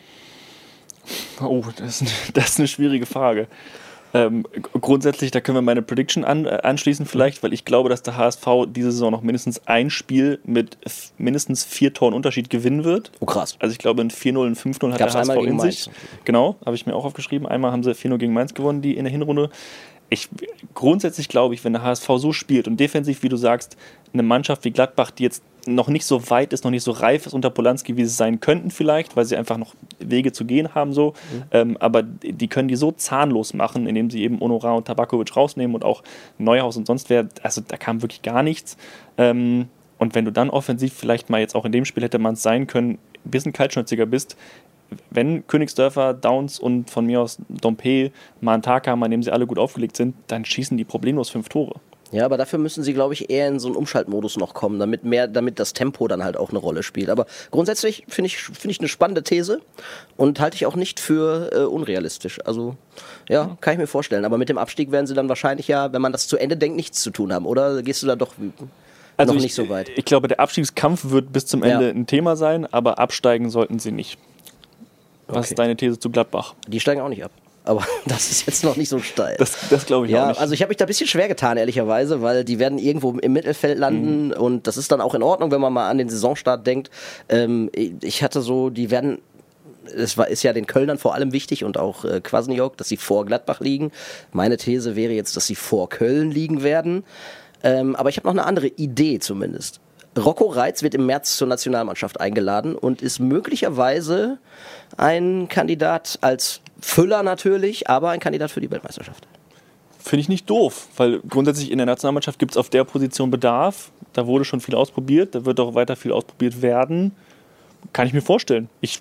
Oh, das ist eine schwierige Frage. Grundsätzlich, da können wir meine Prediction anschließen vielleicht, weil ich glaube, dass der HSV diese Saison noch mindestens ein Spiel mit mindestens 4 Toren Unterschied gewinnen wird.
Oh krass.
Also ich glaube, ein 4-0, ein 5-0 hat der HSV in sich. Genau, habe ich mir auch aufgeschrieben. Einmal haben sie 4-0 gegen Mainz gewonnen, die in der Hinrunde. Grundsätzlich glaube ich, wenn der HSV so spielt und defensiv, wie du sagst, eine Mannschaft wie Gladbach, die jetzt noch nicht so weit ist, noch nicht so reif ist unter Polanski, wie sie sein könnten vielleicht, weil sie einfach noch Wege zu gehen haben so. Aber die können die so zahnlos machen, indem sie eben Honorar und Tabakovic rausnehmen und auch Neuhaus und sonst wer. Also da kam wirklich gar nichts. Und wenn du dann offensiv vielleicht mal jetzt auch in dem Spiel hätte man es sein können, ein bisschen kaltschnäuziger bist, wenn Königsdörfer, Downs und von mir aus Dompe mal einen Tag haben, an dem sie alle gut aufgelegt sind, dann schießen die problemlos 5 Tore.
Ja, aber dafür müssen sie, glaube ich, eher in so einen Umschaltmodus noch kommen, damit das Tempo dann halt auch eine Rolle spielt. Aber grundsätzlich finde ich eine spannende These und halte ich auch nicht für unrealistisch. Also ja, kann ich mir vorstellen. Aber mit dem Abstieg werden sie dann wahrscheinlich ja, wenn man das zu Ende denkt, nichts zu tun haben. Oder gehst du da doch noch nicht so weit?
Ich glaube, der Abstiegskampf wird bis zum Ende ein Thema sein, aber absteigen sollten sie nicht. Was ist deine These zu Gladbach?
Die steigen auch nicht ab. Aber das ist jetzt noch nicht so steil.
Das glaube ich auch nicht.
Also ich habe mich da ein bisschen schwer getan, ehrlicherweise, weil die werden irgendwo im Mittelfeld landen und das ist dann auch in Ordnung, wenn man mal an den Saisonstart denkt. Ich hatte so, die werden, ist ja den Kölnern vor allem wichtig und auch Kwasniok, dass sie vor Gladbach liegen. Meine These wäre jetzt, dass sie vor Köln liegen werden. Aber ich habe noch eine andere Idee zumindest. Rocco Reitz wird im März zur Nationalmannschaft eingeladen und ist möglicherweise ein Kandidat als Füller natürlich, aber ein Kandidat für die Weltmeisterschaft.
Finde ich nicht doof, weil grundsätzlich in der Nationalmannschaft gibt es auf der Position Bedarf. Da wurde schon viel ausprobiert, da wird auch weiter viel ausprobiert werden. Kann ich mir vorstellen. Ich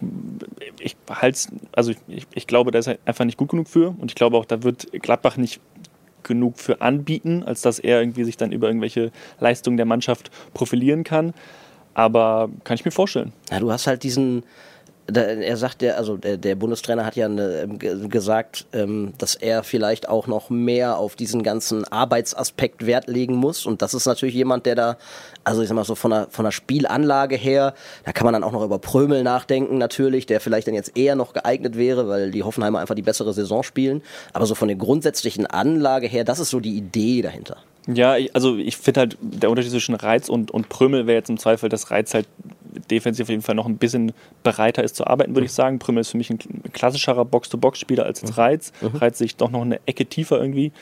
glaube, da ist er einfach nicht gut genug für und ich glaube auch, da wird Gladbach nicht genug für anbieten, als dass er irgendwie sich dann über irgendwelche Leistungen der Mannschaft profilieren kann. Aber kann ich mir vorstellen.
Ja, du hast halt diesen er sagt ja, also der Bundestrainer hat ja gesagt, dass er vielleicht auch noch mehr auf diesen ganzen Arbeitsaspekt Wert legen muss. Und das ist natürlich jemand, der da, also ich sag mal so von der Spielanlage her, da kann man dann auch noch über Prömel nachdenken natürlich, der vielleicht dann jetzt eher noch geeignet wäre, weil die Hoffenheimer einfach die bessere Saison spielen. Aber so von der grundsätzlichen Anlage her, das ist so die Idee dahinter.
Ja, ich finde halt, der Unterschied zwischen Reitz und Prömel wäre jetzt im Zweifel, dass Reitz halt defensiv auf jeden Fall noch ein bisschen bereiter ist zu arbeiten, würde ich sagen. Prömel ist für mich ein klassischerer Box-to-Box-Spieler als jetzt Reitz. Reitz sich doch noch eine Ecke tiefer irgendwie.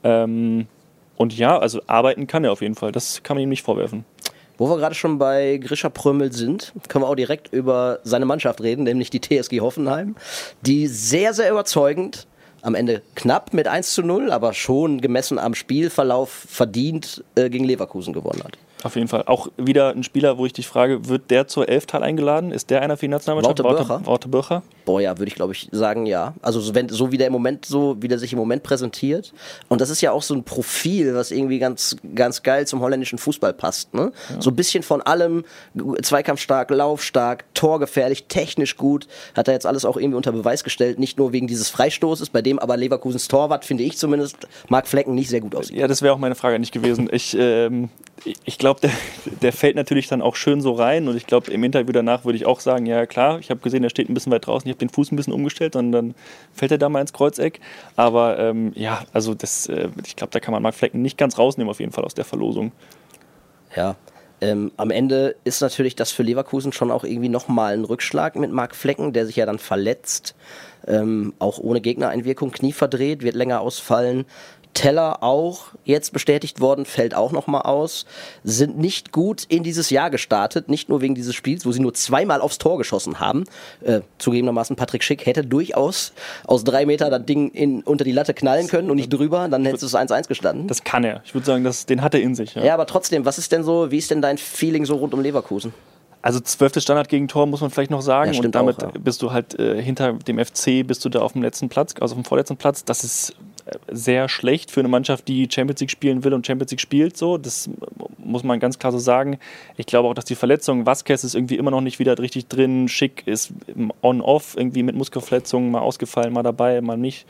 Und ja, also arbeiten kann er auf jeden Fall. Das kann man ihm nicht vorwerfen.
Wo wir gerade schon bei Grisha Prömel sind, können wir auch direkt über seine Mannschaft reden, nämlich die TSG Hoffenheim, die sehr, sehr überzeugend, am Ende knapp mit 1:0, aber schon gemessen am Spielverlauf verdient gegen Leverkusen gewonnen hat.
Auf jeden Fall. Auch wieder ein Spieler, wo ich dich frage, wird der zur Elftal eingeladen? Ist der einer für die Nationalmannschaft?
Wouter Bircher? Boah, ja, würde ich glaube ich sagen, ja. Also so wie der sich im Moment präsentiert. Und das ist ja auch so ein Profil, was irgendwie ganz, ganz geil zum holländischen Fußball passt. Ne? Ja. So ein bisschen von allem, zweikampfstark, laufstark, torgefährlich, technisch gut. Hat er jetzt alles auch irgendwie unter Beweis gestellt. Nicht nur wegen dieses Freistoßes, bei dem aber Leverkusens Torwart, finde ich zumindest, Marc Flecken nicht sehr gut aussieht.
Ja, das wäre auch meine Frage nicht gewesen. Ich glaube, der fällt natürlich dann auch schön so rein und ich glaube, im Interview danach würde ich auch sagen, ja klar, ich habe gesehen, der steht ein bisschen weit draußen, ich habe den Fuß ein bisschen umgestellt und dann fällt er da mal ins Kreuzeck. Aber ja, also ich glaube, da kann man Marc Flecken nicht ganz rausnehmen auf jeden Fall aus der Verlosung.
Ja, am Ende ist natürlich das für Leverkusen schon auch irgendwie nochmal ein Rückschlag mit Marc Flecken, der sich ja dann verletzt, auch ohne Gegnereinwirkung, Knie verdreht, wird länger ausfallen. Teller auch jetzt bestätigt worden, fällt auch nochmal aus, sind nicht gut in dieses Jahr gestartet, nicht nur wegen dieses Spiels, wo sie nur 2-mal aufs Tor geschossen haben. Zugegebenermaßen Patrick Schick hätte durchaus aus 3 Meter das Ding unter die Latte knallen können und nicht drüber, dann hätte es 1-1 gestanden.
Das kann er. Ich würde sagen, den hat er in sich.
Ja, aber trotzdem, wie ist denn dein Feeling so rund um Leverkusen?
Also 12. Standard-Gegentor muss man vielleicht noch sagen,
ja,
und damit
auch, ja.
Bist du halt hinter dem FC, bist du da auf dem letzten Platz, also auf dem vorletzten Platz. Das ist sehr schlecht für eine Mannschaft, die Champions League spielen will und Champions League spielt. So, das muss man ganz klar so sagen. Ich glaube auch, dass die Verletzung, Vazquez ist irgendwie immer noch nicht wieder richtig drin, Schick ist on-off, irgendwie mit Muskelverletzungen, mal ausgefallen, mal dabei, mal nicht.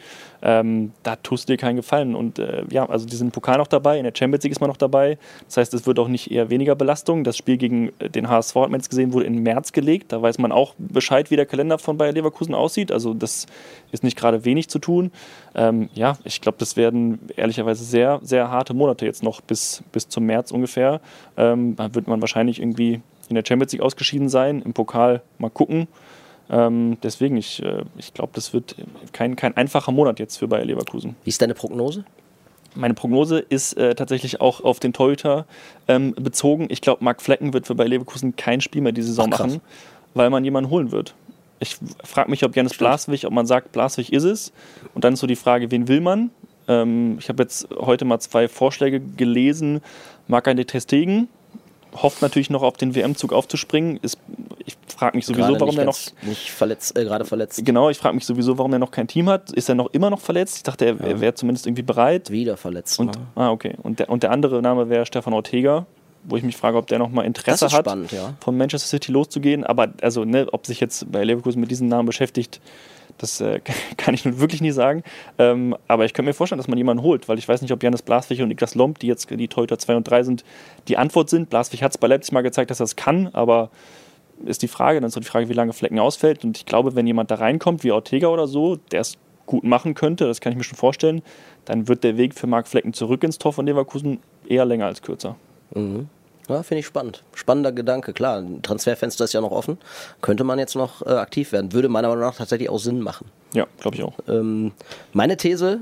Da tust du dir keinen Gefallen. Und ja, also die sind im Pokal noch dabei, in der Champions League ist man noch dabei. Das heißt, es wird auch nicht eher weniger Belastung. Das Spiel gegen den HSV, hat man jetzt gesehen, wurde in März gelegt. Da weiß man auch Bescheid, wie der Kalender von Bayer Leverkusen aussieht. Also das ist nicht gerade wenig zu tun. Ja, ich glaube, das werden ehrlicherweise sehr, sehr harte Monate jetzt noch bis zum März ungefähr. Dann wird man wahrscheinlich irgendwie in der Champions League ausgeschieden sein, im Pokal mal gucken. Deswegen, ich glaube, das wird kein einfacher Monat jetzt für Bayer Leverkusen.
Wie ist deine Prognose?
Meine Prognose ist tatsächlich auch auf den Torhüter bezogen. Ich glaube, Marc Flecken wird für Bayer Leverkusen kein Spiel mehr diese Saison machen, weil man jemanden holen wird. Ich frage mich, ob Janis Blaswig, ob man sagt, Blaswig ist es. Und dann ist so die Frage, wen will man? Ich habe jetzt heute mal 2 Vorschläge gelesen. Marc-André ter Stegen hofft natürlich noch auf den WM-Zug aufzuspringen. Ich frage mich sowieso, warum der noch...
gerade verletzt.
Genau, ich frage mich sowieso, warum er noch kein Team hat. Ist er immer noch verletzt? Ich dachte, er wäre zumindest irgendwie bereit.
Wieder verletzt.
Okay. Und der andere Name wäre Stefan Ortega, wo ich mich frage, ob der noch mal Interesse hat,
spannend, ja,
von Manchester City loszugehen. Aber also, ob sich jetzt bei Leverkusen mit diesem Namen beschäftigt, das kann ich nun wirklich nie sagen. Aber ich könnte mir vorstellen, dass man jemanden holt, weil ich weiß nicht, ob Janis Blaswig und Niklas Lomb, die jetzt die Torhüter 2 und 3 sind, die Antwort sind. Blaswig hat es bei Leipzig mal gezeigt, dass er es kann, aber ist die Frage, dann ist so die Frage, wie lange Flecken ausfällt. Und ich glaube, wenn jemand da reinkommt, wie Ortega oder so, der es gut machen könnte, das kann ich mir schon vorstellen, dann wird der Weg für Marc Flecken zurück ins Tor von Leverkusen eher länger als kürzer.
Mhm. Ja, finde ich spannend. Spannender Gedanke, klar. Ein Transferfenster ist ja noch offen. Könnte man jetzt noch aktiv werden. Würde meiner Meinung nach tatsächlich auch Sinn machen.
Ja, glaube ich auch.
Meine These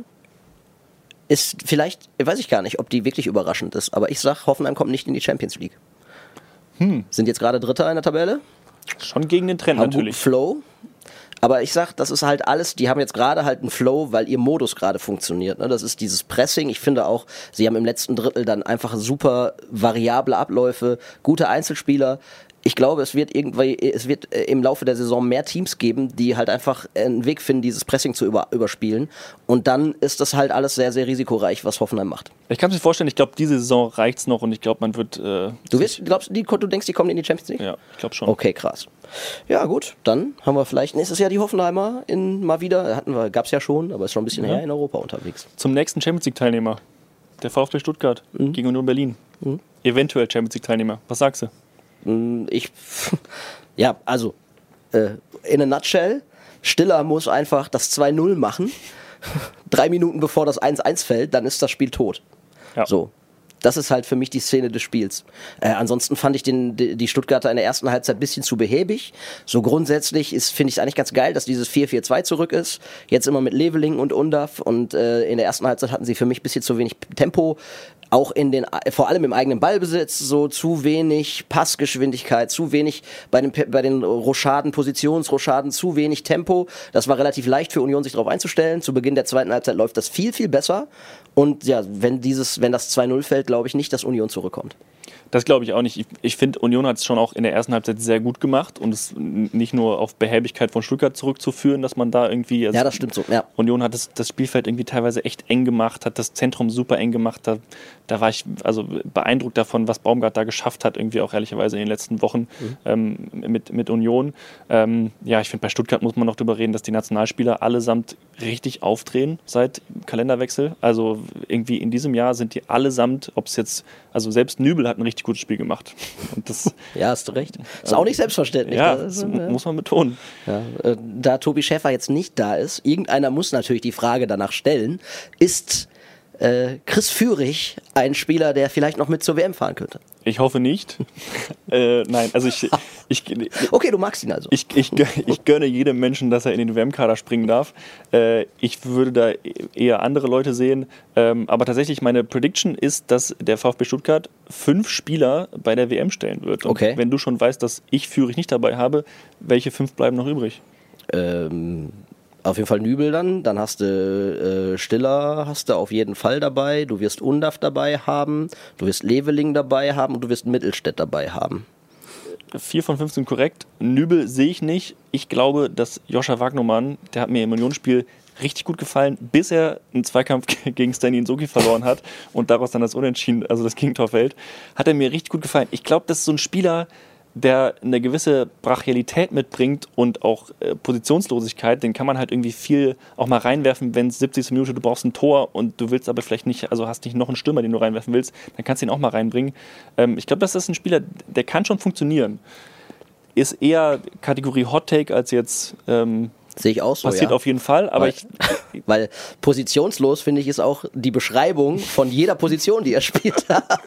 ist vielleicht, weiß ich gar nicht, ob die wirklich überraschend ist, aber ich sage, Hoffenheim kommt nicht in die Champions League. Sind jetzt gerade Dritter in der Tabelle.
Schon gegen den Trend natürlich.
Flow. Aber ich sag, das ist halt alles, die haben jetzt gerade halt einen Flow, weil ihr Modus gerade funktioniert. Ne? Das ist dieses Pressing. Ich finde auch, sie haben im letzten Drittel dann einfach super variable Abläufe, gute Einzelspieler. Ich glaube, es wird im Laufe der Saison mehr Teams geben, die halt einfach einen Weg finden, dieses Pressing zu überspielen. Und dann ist das halt alles sehr, sehr risikoreich, was Hoffenheim macht.
Ich kann es mir vorstellen, ich glaube, diese Saison reicht's noch und ich glaube, man wird...
Du denkst, die kommen in die Champions League?
Ja, ich glaube schon.
Okay, krass. Ja gut, dann haben wir vielleicht nächstes Jahr die Hoffenheimer mal wieder, gab es ja schon, aber ist schon ein bisschen her in Europa unterwegs.
Zum nächsten Champions League-Teilnehmer, der VfB Stuttgart gegen Union Berlin. Eventuell Champions League-Teilnehmer. Was sagst du?
In a nutshell, Stiller muss einfach das 2-0 machen, 3 Minuten bevor das 1-1 fällt, dann ist das Spiel tot.
Ja.
So. Das ist halt für mich die Szene des Spiels. Ansonsten fand ich die Stuttgarter in der ersten Halbzeit ein bisschen zu behäbig. So grundsätzlich finde ich es eigentlich ganz geil, dass dieses 4-4-2 zurück ist. Jetzt immer mit Leveling und Undav. Und in der ersten Halbzeit hatten sie für mich ein bisschen zu wenig Tempo. Auch vor allem im eigenen Ballbesitz, so zu wenig Passgeschwindigkeit, zu wenig bei den Rochaden, Positionsrochaden, zu wenig Tempo. Das war relativ leicht für Union, sich darauf einzustellen. Zu Beginn der zweiten Halbzeit läuft das viel, viel besser. Und ja, wenn das 2-0 fällt, glaube ich nicht, dass Union zurückkommt.
Das glaube ich auch nicht. Ich finde, Union hat es schon auch in der ersten Halbzeit sehr gut gemacht und es nicht nur auf Behäbigkeit von Stuttgart zurückzuführen, dass man da irgendwie...
ja, das stimmt so. Ja.
Union hat das Spielfeld irgendwie teilweise echt eng gemacht, hat das Zentrum super eng gemacht. Da war ich also beeindruckt davon, was Baumgart da geschafft hat, irgendwie auch ehrlicherweise in den letzten Wochen mit Union. Ich finde, bei Stuttgart muss man noch drüber reden, dass die Nationalspieler allesamt richtig aufdrehen seit Kalenderwechsel. Also irgendwie in diesem Jahr sind die allesamt, ob es jetzt, also selbst Nübel hat ein richtig gutes Spiel gemacht. Und das,
ja, hast du recht. Ist auch nicht selbstverständlich.
Ja, das muss man betonen.
Ja, da Tobi Schäfer jetzt nicht da ist, irgendeiner muss natürlich die Frage danach stellen, ist Chris Führig ein Spieler, der vielleicht noch mit zur WM fahren könnte?
Ich hoffe nicht. Nein, also
okay, du magst ihn also.
Ich gönne jedem Menschen, dass er in den WM-Kader springen darf. Ich würde da eher andere Leute sehen. Aber tatsächlich, meine Prediction ist, dass der VfB Stuttgart 5 Spieler bei der WM stellen wird. Und
okay.
Wenn du schon weißt, dass ich Führig nicht dabei habe, welche 5 bleiben noch übrig?
Auf jeden Fall Nübel dann hast du Stiller hast du auf jeden Fall dabei, du wirst Undav dabei haben, du wirst Leveling dabei haben und du wirst Mittelstädt dabei haben.
4 von 5 sind korrekt. Nübel sehe ich nicht. Ich glaube, dass Joscha Wagnumann, der hat mir im Unionsspiel richtig gut gefallen, bis er einen Zweikampf gegen Stanley Inzoghi verloren hat und daraus dann das Unentschieden, also das Gegentor fällt, hat er mir richtig gut gefallen. Ich glaube, das ist so ein Spieler, der eine gewisse Brachialität mitbringt und auch Positionslosigkeit, den kann man halt irgendwie viel auch mal reinwerfen, wenn es 70. Minute, du brauchst ein Tor und du willst aber vielleicht nicht, also hast nicht noch einen Stürmer, den du reinwerfen willst, dann kannst du ihn auch mal reinbringen. Ich glaube, das ist ein Spieler, der kann schon funktionieren. Ist eher Kategorie Hot Take als jetzt
sehe ich auch so,
passiert auf jeden Fall, aber
weil positionslos, finde ich, ist auch die Beschreibung von jeder Position, die er spielt.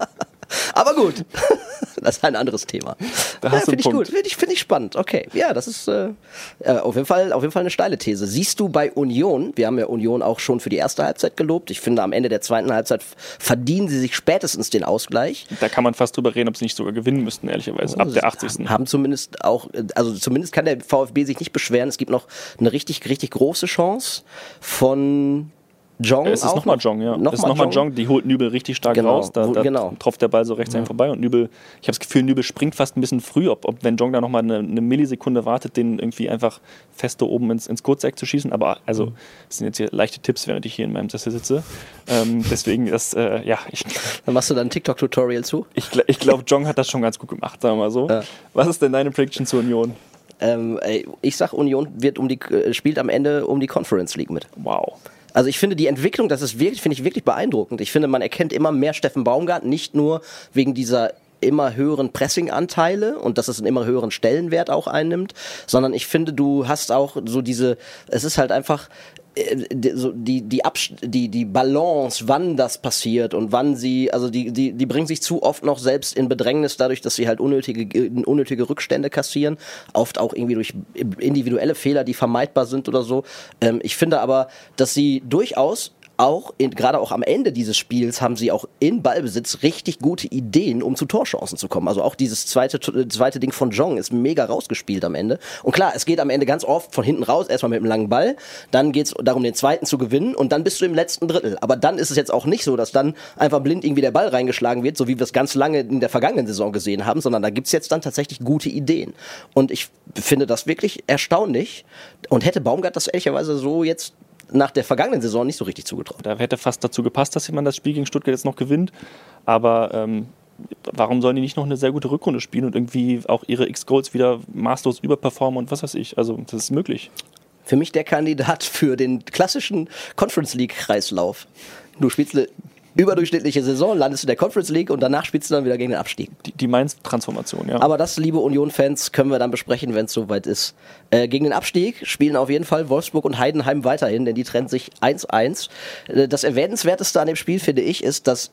Aber gut, das ist ein anderes Thema. Finde ich gut, finde ich spannend. Okay, ja, das ist auf jeden Fall eine steile These. Siehst du bei Union, wir haben ja Union auch schon für die erste Halbzeit gelobt, ich finde, am Ende der zweiten Halbzeit verdienen sie sich spätestens den Ausgleich.
Da kann man fast drüber reden, ob sie nicht sogar gewinnen müssten, ehrlicherweise, ab der 80.
Haben zumindest auch, also zumindest kann der VfB sich nicht beschweren. Es gibt noch eine richtig, richtig große Chance von Jong.
Es ist nochmal Jong, ja. Es ist nochmal Jong, die holt Nübel richtig stark raus. Da tropft der Ball so rechts an ihm vorbei und Nübel, ich habe das Gefühl, Nübel springt fast ein bisschen früh, ob wenn Jong da nochmal eine Millisekunde wartet, den irgendwie einfach feste oben ins Kurzeck zu schießen. Aber also, das sind jetzt hier leichte Tipps, während ich hier in meinem Sessel sitze. Deswegen, Dann
machst du da ein TikTok-Tutorial zu?
Ich glaube, Jong hat das schon ganz gut gemacht, sagen wir mal so. Ja. Was ist denn deine Prediction zur Union?
Ich sag, Union spielt am Ende um die Conference League mit.
Wow.
Also ich finde die Entwicklung, finde ich wirklich beeindruckend. Ich finde, man erkennt immer mehr Steffen Baumgart, nicht nur wegen dieser immer höheren Pressing-Anteile und dass es einen immer höheren Stellenwert auch einnimmt, sondern ich finde, du hast auch so es ist halt einfach die Balance, wann das passiert und wann die bringen sich zu oft noch selbst in Bedrängnis dadurch, dass sie halt unnötige Rückstände kassieren, oft auch irgendwie durch individuelle Fehler, die vermeidbar sind oder so. Ich finde aber, dass sie durchaus auch, gerade auch am Ende dieses Spiels, haben sie auch in Ballbesitz richtig gute Ideen, um zu Torchancen zu kommen. Also auch dieses zweite Ding von Jong ist mega rausgespielt am Ende. Und klar, es geht am Ende ganz oft von hinten raus, erstmal mit einem langen Ball, dann geht es darum, den zweiten zu gewinnen und dann bist du im letzten Drittel. Aber dann ist es jetzt auch nicht so, dass dann einfach blind irgendwie der Ball reingeschlagen wird, so wie wir es ganz lange in der vergangenen Saison gesehen haben, sondern da gibt es jetzt dann tatsächlich gute Ideen. Und ich finde das wirklich erstaunlich und hätte Baumgart das ehrlicherweise so jetzt nach der vergangenen Saison nicht so richtig zugetraut.
Da hätte fast dazu gepasst, dass man das Spiel gegen Stuttgart jetzt noch gewinnt, aber warum sollen die nicht noch eine sehr gute Rückrunde spielen und irgendwie auch ihre X-Goals wieder maßlos überperformen und was weiß ich, also das ist möglich.
Für mich der Kandidat für den klassischen Conference League-Kreislauf. Du spielst eine überdurchschnittliche Saison, landest in der Conference League und danach spielst du dann wieder gegen den Abstieg.
Die Mainz-Transformation, ja.
Aber das, liebe Union-Fans, können wir dann besprechen, wenn es soweit ist. Gegen den Abstieg spielen auf jeden Fall Wolfsburg und Heidenheim weiterhin, denn die trennen sich 1-1. Das Erwähnenswerteste an dem Spiel, finde ich, ist, dass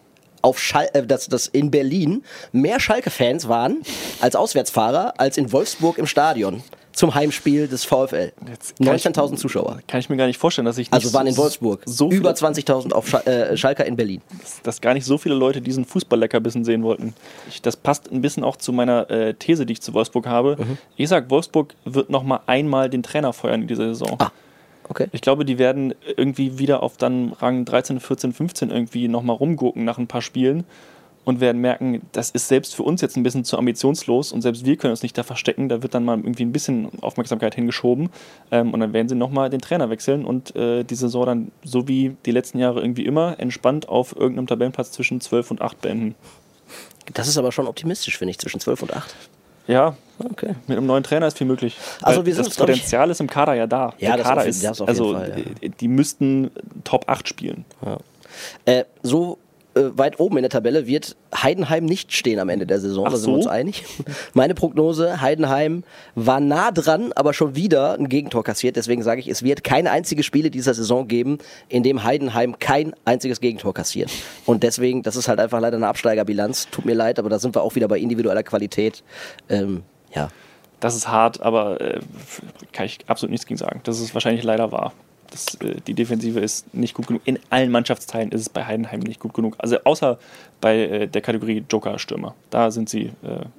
dass in Berlin mehr Schalke-Fans waren als Auswärtsfahrer als in Wolfsburg im Stadion zum Heimspiel des VfL. 19.000 Zuschauer.
Kann ich mir gar nicht vorstellen, dass ich nicht
also waren in Wolfsburg
so
über 20.000 auf Schalker in Berlin.
Dass gar nicht so viele Leute diesen Fußball-Leckerbissen sehen wollten. Das passt ein bisschen auch zu meiner These, die ich zu Wolfsburg habe. Ich sage, Wolfsburg wird noch mal einmal den Trainer feuern in dieser Saison.
Okay.
Ich glaube, die werden irgendwie wieder auf dann Rang 13, 14, 15 irgendwie nochmal rumgucken nach ein paar Spielen und werden merken, das ist selbst für uns jetzt ein bisschen zu ambitionslos und selbst wir können uns nicht da verstecken, da wird dann mal irgendwie ein bisschen Aufmerksamkeit hingeschoben und dann werden sie nochmal den Trainer wechseln und die Saison dann so wie die letzten Jahre irgendwie immer entspannt auf irgendeinem Tabellenplatz zwischen 12 und 8 beenden.
Das ist aber schon optimistisch, finde ich, zwischen 12 und 8.
Ja,
okay.
Mit einem neuen Trainer ist viel möglich.
Also wir sind
das Potenzial ist im Kader ja da.
Ja,
der Kader
das auf jeden Fall, ja.
Die müssten Top 8 spielen.
Ja. Weit oben in der Tabelle wird Heidenheim nicht stehen am Ende der Saison, da sind wir uns einig. Meine Prognose, Heidenheim war nah dran, aber schon wieder ein Gegentor kassiert, deswegen sage ich, es wird kein einziges Spiel in dieser Saison geben, in dem Heidenheim kein einziges Gegentor kassiert. Und deswegen, das ist halt einfach leider eine Absteigerbilanz, tut mir leid, aber da sind wir auch wieder bei individueller Qualität. Ja.
Das ist hart, aber kann ich absolut nichts gegen sagen. Das ist wahrscheinlich leider wahr. Die Defensive ist nicht gut genug. In allen Mannschaftsteilen ist es bei Heidenheim nicht gut genug. Also außer bei der Kategorie Joker-Stürmer. Da sind sie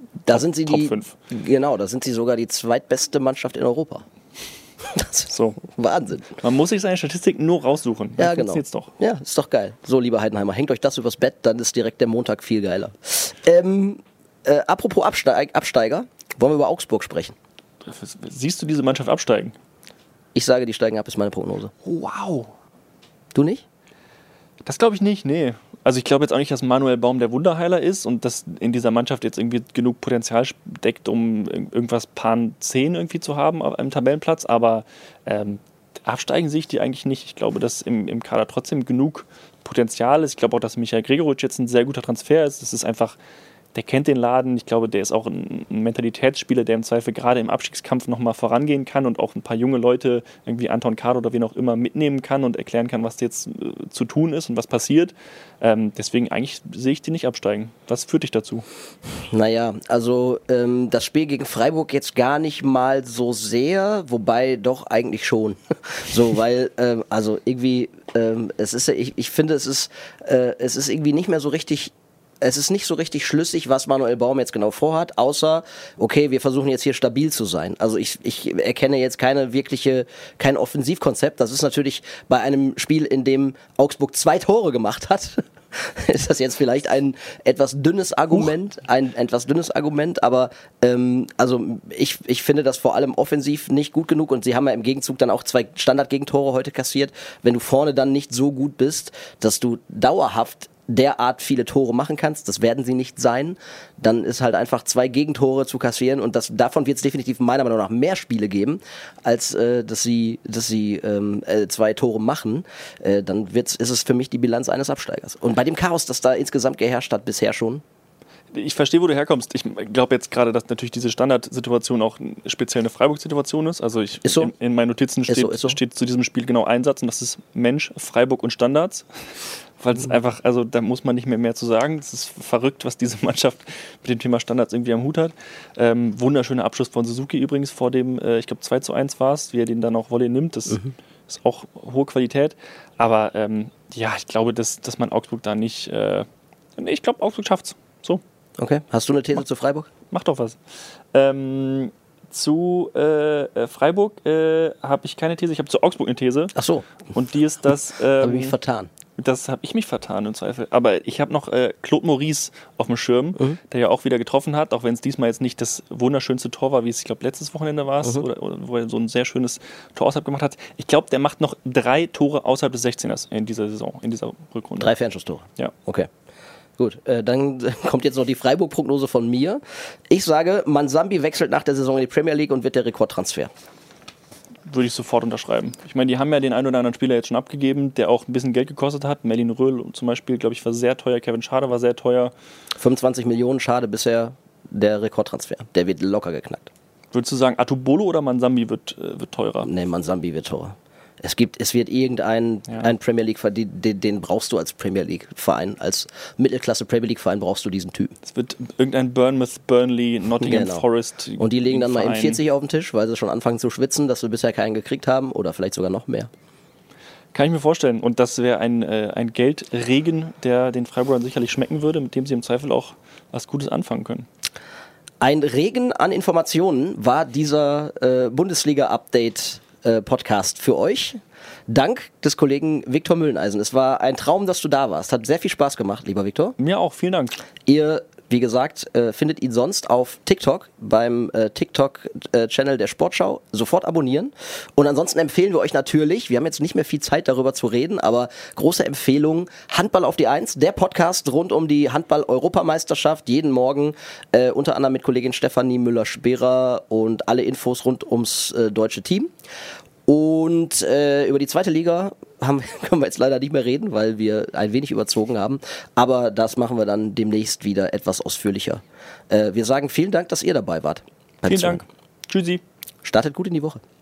Top 5.
Genau, da sind sie sogar die zweitbeste Mannschaft in Europa. Das ist so Wahnsinn.
Man muss sich seine Statistik nur raussuchen.
Ja, genau.
Doch.
Ja, ist doch geil. So, lieber Heidenheimer, hängt euch das übers Bett, dann ist direkt der Montag viel geiler. Apropos Absteiger, wollen wir über Augsburg sprechen?
Siehst du diese Mannschaft absteigen?
Ich sage, die steigen ab, ist meine Prognose.
Wow.
Du nicht?
Das glaube ich nicht, nee. Also ich glaube jetzt auch nicht, dass Manuel Baum der Wunderheiler ist und dass in dieser Mannschaft jetzt irgendwie genug Potenzial steckt, um irgendwas Pan 10 irgendwie zu haben am Tabellenplatz, aber absteigen sehe ich die eigentlich nicht. Ich glaube, dass im Kader trotzdem genug Potenzial ist. Ich glaube auch, dass Michael Gregoritsch jetzt ein sehr guter Transfer ist. Das ist einfach, der kennt den Laden. Ich glaube, der ist auch ein Mentalitätsspieler, der im Zweifel gerade im Abstiegskampf nochmal vorangehen kann und auch ein paar junge Leute, irgendwie Anton Kado oder wen auch immer, mitnehmen kann und erklären kann, was jetzt zu tun ist und was passiert. Deswegen eigentlich sehe ich die nicht absteigen. Was führt dich dazu? Naja,
also das Spiel gegen Freiburg jetzt gar nicht mal so sehr, wobei doch eigentlich schon. So, weil, also irgendwie, es ist, ich finde, es ist irgendwie nicht mehr so richtig. Es ist nicht so richtig schlüssig, was Manuel Baum jetzt genau vorhat, außer, okay, wir versuchen jetzt hier stabil zu sein. Also ich erkenne jetzt kein Offensivkonzept. Das ist natürlich bei einem Spiel, in dem Augsburg 2 Tore gemacht hat, ist das jetzt vielleicht ein etwas dünnes Argument, aber also ich finde das vor allem offensiv nicht gut genug und sie haben ja im Gegenzug dann auch 2 Standardgegentore heute kassiert. Wenn du vorne dann nicht so gut bist, dass du dauerhaft derart viele Tore machen kannst, das werden sie nicht sein, dann ist halt einfach 2 Gegentore zu kassieren und davon wird es definitiv meiner Meinung nach mehr Spiele geben, als dass sie 2 Tore machen, dann ist es für mich die Bilanz eines Absteigers. Und bei dem Chaos, das da insgesamt geherrscht hat bisher schon.
Ich verstehe, wo du herkommst. Ich glaube jetzt gerade, dass natürlich diese Standardsituation auch speziell eine Freiburg-Situation ist. Also in meinen Notizen steht zu diesem Spiel genau ein Satz und das ist Mensch, Freiburg und Standards. Weil es einfach, also da muss man nicht mehr zu sagen. Es ist verrückt, was diese Mannschaft mit dem Thema Standards irgendwie am Hut hat. Wunderschöner Abschluss von Suzuki übrigens vor dem, ich glaube 2:1 war es, wie er den dann auch Volley nimmt. Das ist auch hohe Qualität. Aber Ja, ich glaube, dass man Augsburg da nicht... ich glaube, Augsburg schafft's. So.
Okay. Hast du eine These zu Freiburg?
Mach doch was. Zu Freiburg habe ich keine These. Ich habe zu Augsburg eine These.
Ach so.
Und die ist das...
Habe ich mich vertan.
Das habe ich mich vertan im Zweifel. Aber ich habe noch Claude Maurice auf dem Schirm, der ja auch wieder getroffen hat, auch wenn es diesmal jetzt nicht das wunderschönste Tor war, wie es, ich glaube, letztes Wochenende war es, oder wo er so ein sehr schönes Tor außerhalb gemacht hat. Ich glaube, der macht noch 3 Tore außerhalb des 16ers in dieser Saison, in dieser Rückrunde.
3 Fernschusstore?
Ja.
Okay. Gut, dann kommt jetzt noch die Freiburg-Prognose von mir. Ich sage, Mansambi wechselt nach der Saison in die Premier League und wird der Rekordtransfer.
Würde ich sofort unterschreiben. Ich meine, die haben ja den einen oder anderen Spieler jetzt schon abgegeben, der auch ein bisschen Geld gekostet hat. Merlin Röhl zum Beispiel, glaube ich, war sehr teuer. Kevin Schade war sehr teuer.
25 Millionen, Schade bisher der Rekordtransfer. Der wird locker geknackt.
Würdest du sagen, Atubolo oder Mansambi wird teurer?
Nee, Mansambi wird teurer. Es wird irgendeinen einen Premier League Verein, den brauchst du als Premier League Verein, als Mittelklasse Premier League Verein brauchst du diesen Typen.
Es wird irgendein Bournemouth, Burnley, Nottingham Forest.
Und die legen dann mal M40 auf den Tisch, weil sie schon anfangen zu schwitzen, dass wir bisher keinen gekriegt haben oder vielleicht sogar noch mehr.
Kann ich mir vorstellen. Und das wäre ein Geldregen, der den Freiburgern sicherlich schmecken würde, mit dem sie im Zweifel auch was Gutes anfangen können.
Ein Regen an Informationen war dieser Bundesliga-Update Podcast für euch. Dank des Kollegen Viktor Mülleneisen. Es war ein Traum, dass du da warst. Hat sehr viel Spaß gemacht, lieber Viktor.
Mir auch, vielen Dank.
Ihr, wie gesagt, findet ihn sonst auf TikTok, beim TikTok-Channel der Sportschau. Sofort abonnieren. Und ansonsten empfehlen wir euch natürlich, wir haben jetzt nicht mehr viel Zeit darüber zu reden, aber große Empfehlung, Handball auf die 1, der Podcast rund um die Handball-Europameisterschaft, jeden Morgen, unter anderem mit Kollegin Stefanie Müller-Sperer und alle Infos rund ums deutsche Team. Und über die zweite Liga können wir jetzt leider nicht mehr reden, weil wir ein wenig überzogen haben. Aber das machen wir dann demnächst wieder etwas ausführlicher. Wir sagen vielen Dank, dass ihr dabei wart.
Vielen Dank. Tschüssi.
Startet gut in die Woche.